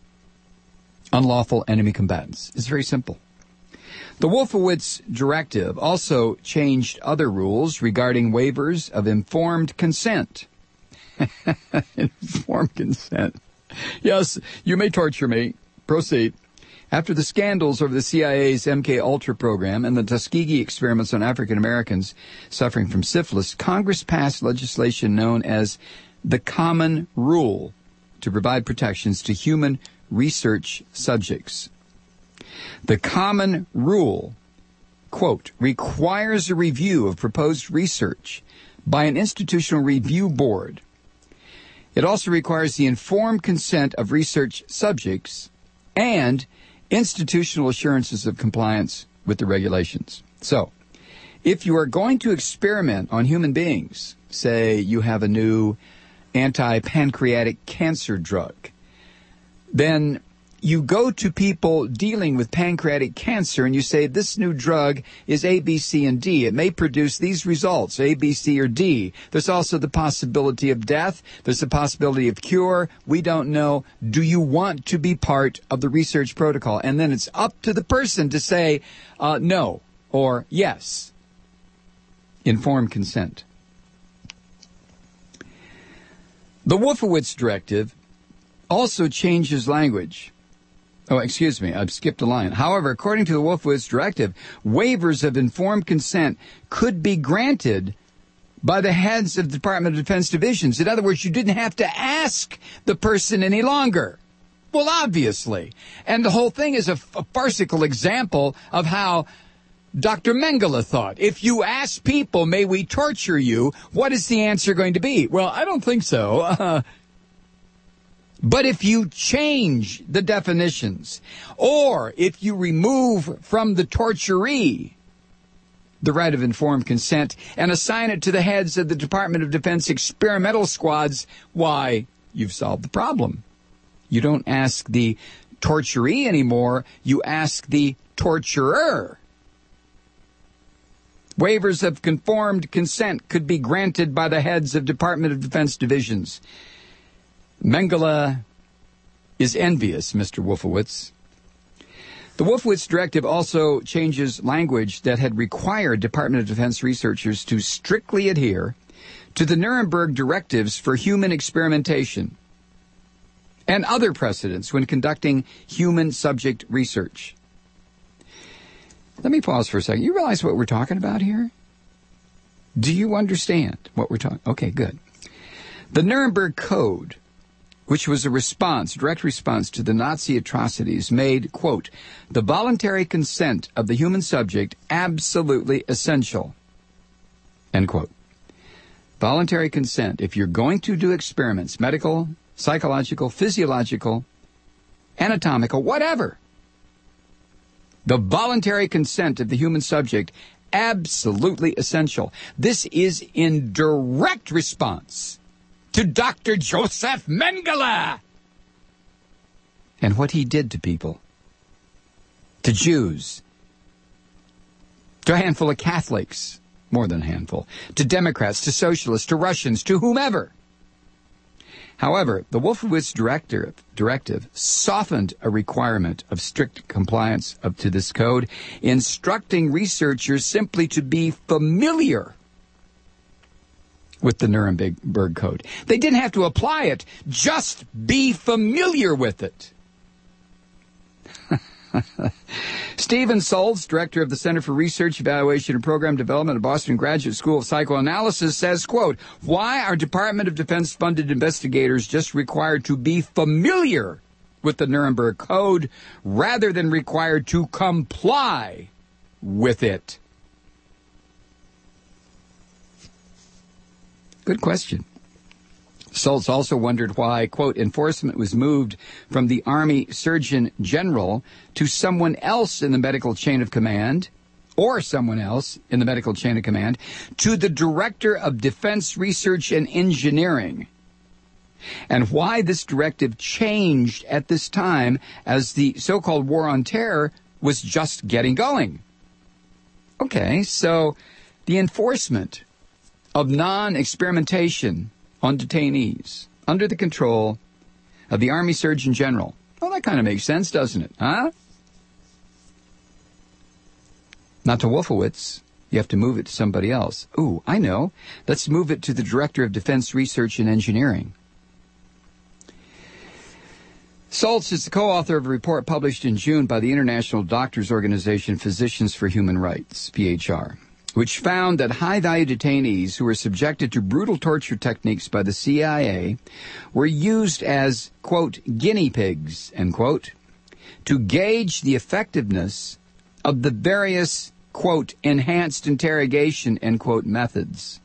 A: Unlawful enemy combatants. It's very simple. The Wolfowitz directive also changed other rules regarding waivers of informed consent. Informed consent. Yes, you may torture me. Proceed. After the scandals over the C I A's M K Ultra program and the Tuskegee experiments on African Americans suffering from syphilis, Congress passed legislation known as the Common Rule to provide protections to human research subjects. The Common Rule, quote, requires a review of proposed research by an institutional review board. It also requires the informed consent of research subjects and institutional assurances of compliance with the regulations. So, if you are going to experiment on human beings, say you have a new anti-pancreatic cancer drug, then you go to people dealing with pancreatic cancer and you say, this new drug is A, B, C, and D. It may produce these results, A, B, C, or D. There's also the possibility of death. There's the possibility of cure. We don't know. Do you want to be part of the research protocol? And then it's up to the person to say uh, no or yes. Informed consent. The Wolfowitz directive also changes language. Oh, excuse me, I've skipped a line. However, according to the Wolfowitz directive, waivers of informed consent could be granted by the heads of the Department of Defense divisions. In other words, you didn't have to ask the person any longer. Well, obviously. And the whole thing is a, a farcical example of how Doctor Mengele thought. If you ask people, may we torture you, what is the answer going to be? Well, I don't think so. Uh, But if you change the definitions, or if you remove from the torturee the right of informed consent and assign it to the heads of the Department of Defense experimental squads, why, you've solved the problem. You don't ask the torturee anymore, you ask the torturer. Waivers of conformed consent could be granted by the heads of Department of Defense divisions. Mengele is envious, Mister Wolfowitz. The Wolfowitz directive also changes language that had required Department of Defense researchers to strictly adhere to the Nuremberg directives for human experimentation and other precedents when conducting human subject research. Let me pause for a second. You realize what we're talking about here? Do you understand what we're talking? Okay, good. The Nuremberg Code, which was a response, direct response to the Nazi atrocities, made, quote, the voluntary consent of the human subject absolutely essential, end quote. Voluntary consent. If you're going to do experiments, medical, psychological, physiological, anatomical, whatever. The voluntary consent of the human subject, absolutely essential. This is in direct response to Doctor Joseph Mengele and what he did to people, to Jews, to a handful of Catholics, more than a handful, to Democrats, to socialists, to Russians, to whomever. However, the Wolfowitz directive, directive softened a requirement of strict compliance up to this code, instructing researchers simply to be familiar with the Nuremberg Code. They didn't have to apply it, just be familiar with it. Stephen Solz, director of the Center for Research, Evaluation, and Program Development at Boston Graduate School of Psychoanalysis, says, quote, why are Department of Defense-funded investigators just required to be familiar with the Nuremberg Code rather than required to comply with it? Good question. Solz also wondered why, quote, enforcement was moved from the Army Surgeon General to someone else in the medical chain of command, or someone else in the medical chain of command, to the Director of Defense Research and Engineering, and why this directive changed at this time as the so-called war on terror was just getting going. Okay, so the enforcement of non-experimentation on detainees under the control of the Army Surgeon General. Well, that kind of makes sense, doesn't it? Huh? Not to Wolfowitz. You have to move it to somebody else. Ooh, I know. Let's move it to the Director of Defense Research and Engineering. Solz is the co-author of a report published in June by the International Doctors Organization Physicians for Human Rights, P H R, which found that high-value detainees who were subjected to brutal torture techniques by the C I A were used as, quote, guinea pigs, end quote, to gauge the effectiveness of the various, quote, enhanced interrogation, end quote, methods.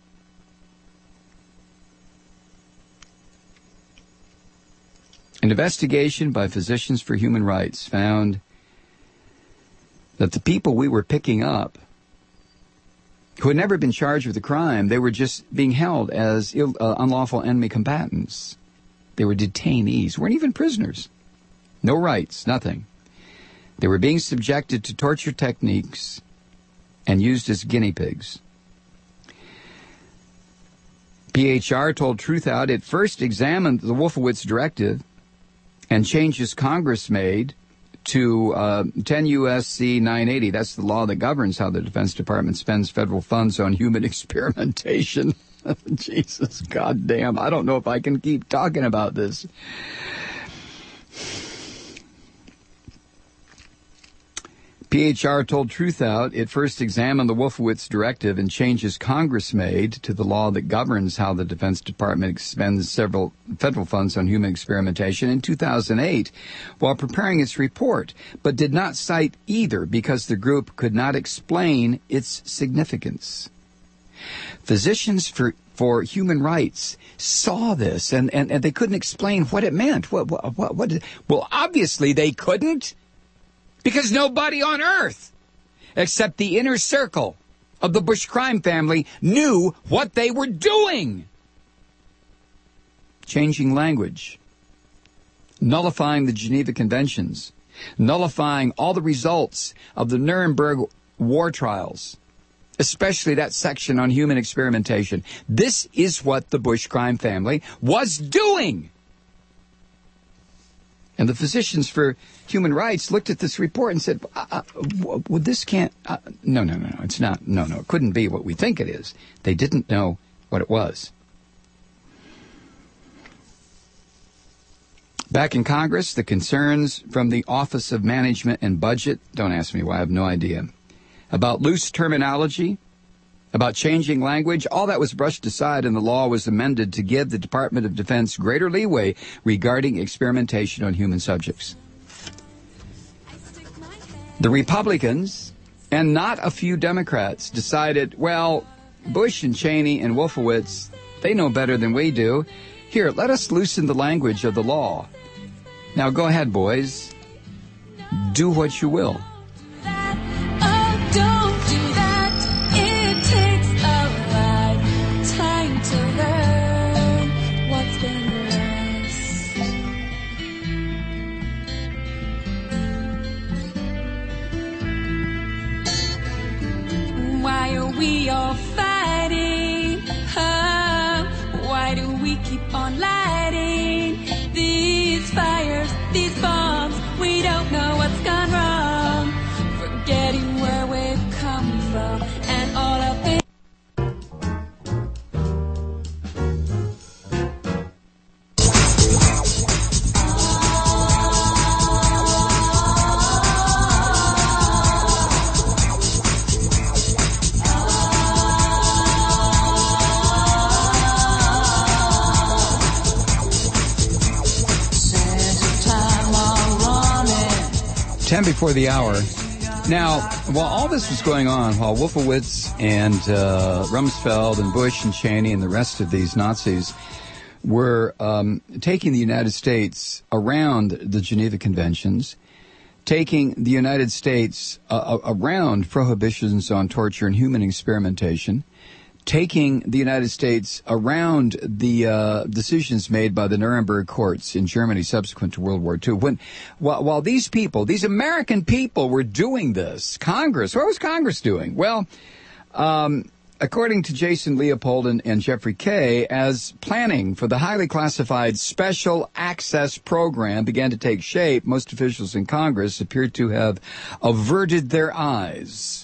A: An investigation by Physicians for Human Rights found that the people we were picking up who had never been charged with a crime, they were just being held as Ill, uh, unlawful enemy combatants. They were detainees, weren't even prisoners. No rights, nothing. They were being subjected to torture techniques and used as guinea pigs. P H R told Truth Out it first examined the Wolfowitz directive and changes Congress made to uh, ten U S C nine eighty. That's the law that governs how the Defense Department spends federal funds on human experimentation. Jesus, goddamn. I don't know if I can keep talking about this. P H R told Truth Out it first examined the Wolfowitz directive and changes Congress made to the law that governs how the Defense Department spends several federal funds on human experimentation in two thousand eight while preparing its report, but did not cite either because the group could not explain its significance. Physicians for for Human Rights saw this, and, and, and they couldn't explain what it meant. What, what, what, what did, well, obviously they couldn't. Because nobody on earth, except the inner circle of the Bush crime family, knew what they were doing. Changing language, nullifying the Geneva Conventions, nullifying all the results of the Nuremberg war trials, especially that section on human experimentation. This is what the Bush crime family was doing. And the Physicians for Human Rights looked at this report and said, uh, uh, well, this can't, uh, no, no, no, no, it's not, no, no, it couldn't be what we think it is. They didn't know what it was. Back in Congress, the concerns from the Office of Management and Budget, don't ask me why, I have no idea, about loose terminology, about changing language, all that was brushed aside and the law was amended to give the Department of Defense greater leeway regarding experimentation on human subjects. The Republicans, and not a few Democrats, decided, well, Bush and Cheney and Wolfowitz, they know better than we do. Here, let us loosen the language of the law. Now go ahead, boys. Do what you will.
K: Oh, don't do that. It takes a lifetime to learn what's been lost. Why are we all fighting? Huh? Why do we keep on lighting these fires, these bombs? We don't know what's gone wrong. Forgetting where we've come from and all of it.
A: ten before the hour. Now, while all this was going on, while Wolfowitz and uh, Rumsfeld and Bush and Cheney and the rest of these Nazis were um, taking the United States around the Geneva Conventions, taking the United States uh, around prohibitions on torture and human experimentation, taking the United States around the uh, decisions made by the Nuremberg courts in Germany subsequent to World War Two. When, while, while these people, these American people were doing this, Congress, what was Congress doing? Well, um, according to Jason Leopold and, and Jeffrey Kay, as planning for the highly classified Special Access Program began to take shape, most officials in Congress appeared to have averted their eyes.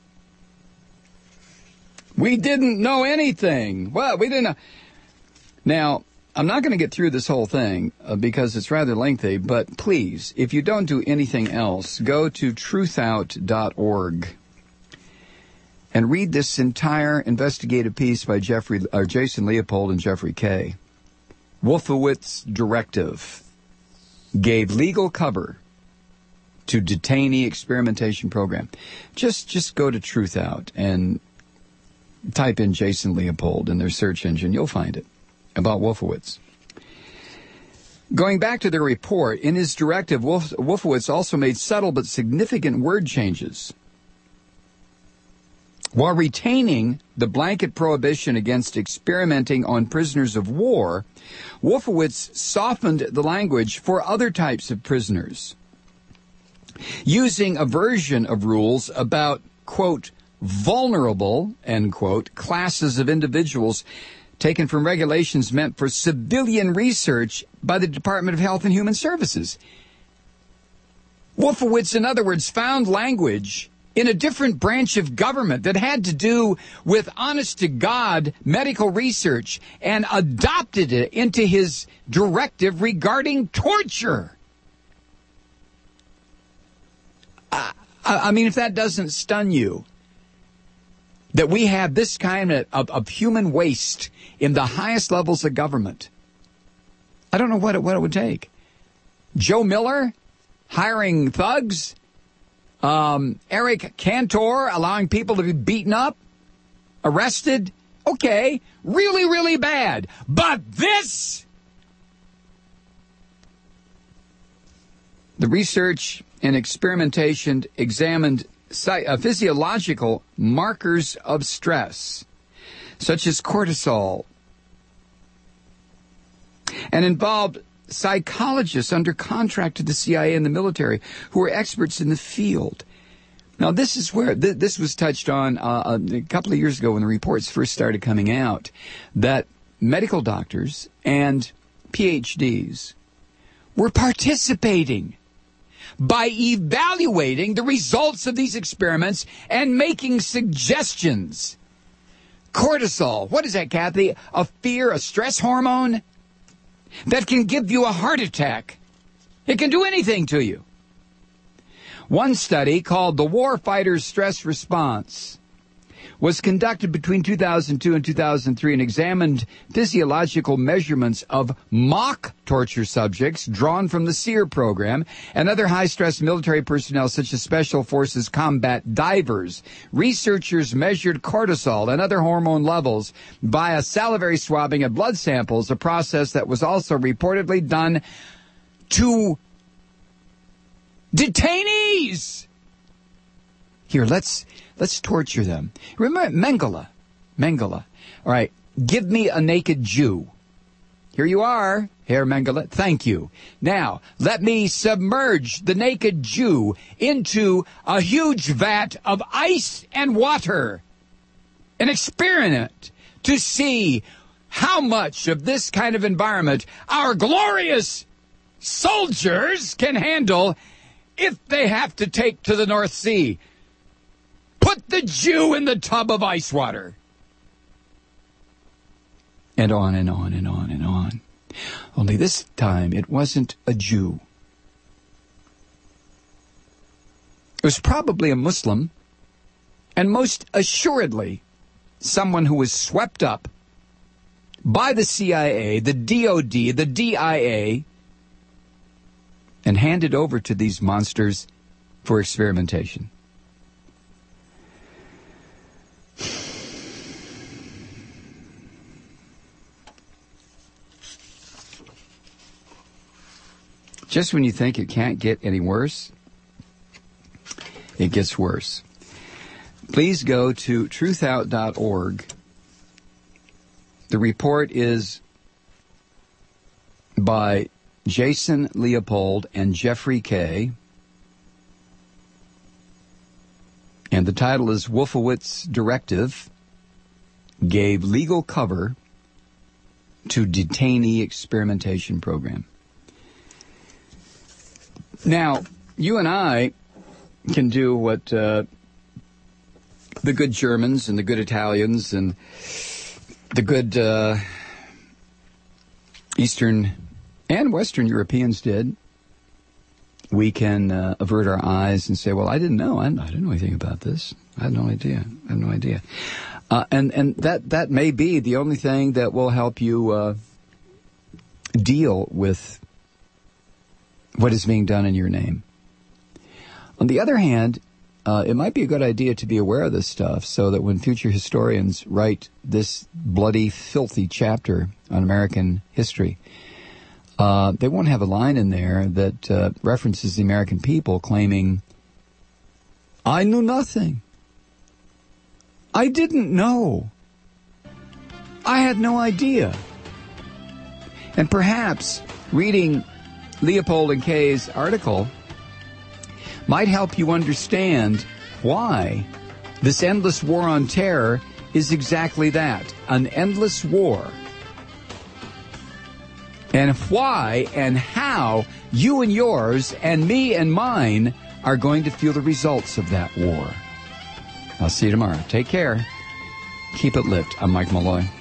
A: We didn't know anything. Well, we didn't know. Now, I'm not going to get through this whole thing uh, because it's rather lengthy, but please, if you don't do anything else, go to truth out dot org and read this entire investigative piece by Jeffrey, or Jason Leopold and Jeffrey Kay. Wolfowitz directive gave legal cover to detainee experimentation program. Just, just go to Truth Out and type in Jason Leopold in their search engine. You'll find it about Wolfowitz. Going back to their report, in his directive, Wolf, Wolfowitz also made subtle but significant word changes. While retaining the blanket prohibition against experimenting on prisoners of war, Wolfowitz softened the language for other types of prisoners, using a version of rules about, quote, vulnerable, end quote, classes of individuals taken from regulations meant for civilian research by the Department of Health and Human Services. Wolfowitz, in other words, found language in a different branch of government that had to do with honest-to-God medical research and adopted it into his directive regarding torture. I, I mean, if that doesn't stun you, that we have this kind of, of, of human waste in the highest levels of government, I don't know what it, what it would take. Joe Miller hiring thugs, um, Eric Cantor allowing people to be beaten up, arrested. Okay, really, really bad. But this, the research and experimentation examined Uh, physiological markers of stress, such as cortisol, and involved psychologists under contract to the C I A and the military who are experts in the field. Now, this is where th- this was touched on uh, a couple of years ago when the reports first started coming out, that medical doctors and P H Ds were participating by evaluating the results of these experiments and making suggestions. Cortisol, what is that, Kathy? A fear, a stress hormone that can give you a heart attack. It can do anything to you. One study called the Warfighter's Stress Response was conducted between two thousand two and two thousand three and examined physiological measurements of mock torture subjects drawn from the SEER program and other high-stress military personnel such as Special Forces combat divers. Researchers measured cortisol and other hormone levels via salivary swabbing of blood samples, a process that was also reportedly done to detainees. Here, let's let's torture them. Remember Mengele. Mengele. All right, give me a naked Jew. Here you are, Herr Mengele. Thank you. Now, let me submerge the naked Jew into a huge vat of ice and water. An experiment to see how much of this kind of environment our glorious soldiers can handle if they have to take to the North Sea. Put the Jew in the tub of ice water. And on and on and on and on. Only this time it wasn't a Jew. It was probably a Muslim, and most assuredly someone who was swept up by the C I A, the D O D, the D I A, and handed over to these monsters for experimentation. Just when you think it can't get any worse, it gets worse. Please go to truth out dot org. The report is by Jason Leopold and Jeffrey Kay. And the title is Wolfowitz Directive Gave Legal Cover to Detainee Experimentation Program. Now, you and I can do what uh, the good Germans and the good Italians and the good uh, Eastern and Western Europeans did. We can uh, avert our eyes and say, well, I didn't know. I, I didn't know anything about this. I had no idea. I have no idea. Uh, and and that, that may be the only thing that will help you uh, deal with what is being done in your name. On the other hand, uh, it might be a good idea to be aware of this stuff so that when future historians write this bloody, filthy chapter on American history, uh, they won't have a line in there that uh, references the American people claiming, I knew nothing. I didn't know. I had no idea. And perhaps reading Leopold and Kay's article might help you understand why this endless war on terror is exactly that, an endless war. And why and how you and yours and me and mine are going to feel the results of that war. I'll see you tomorrow. Take care. Keep it lit. I'm Mike Malloy.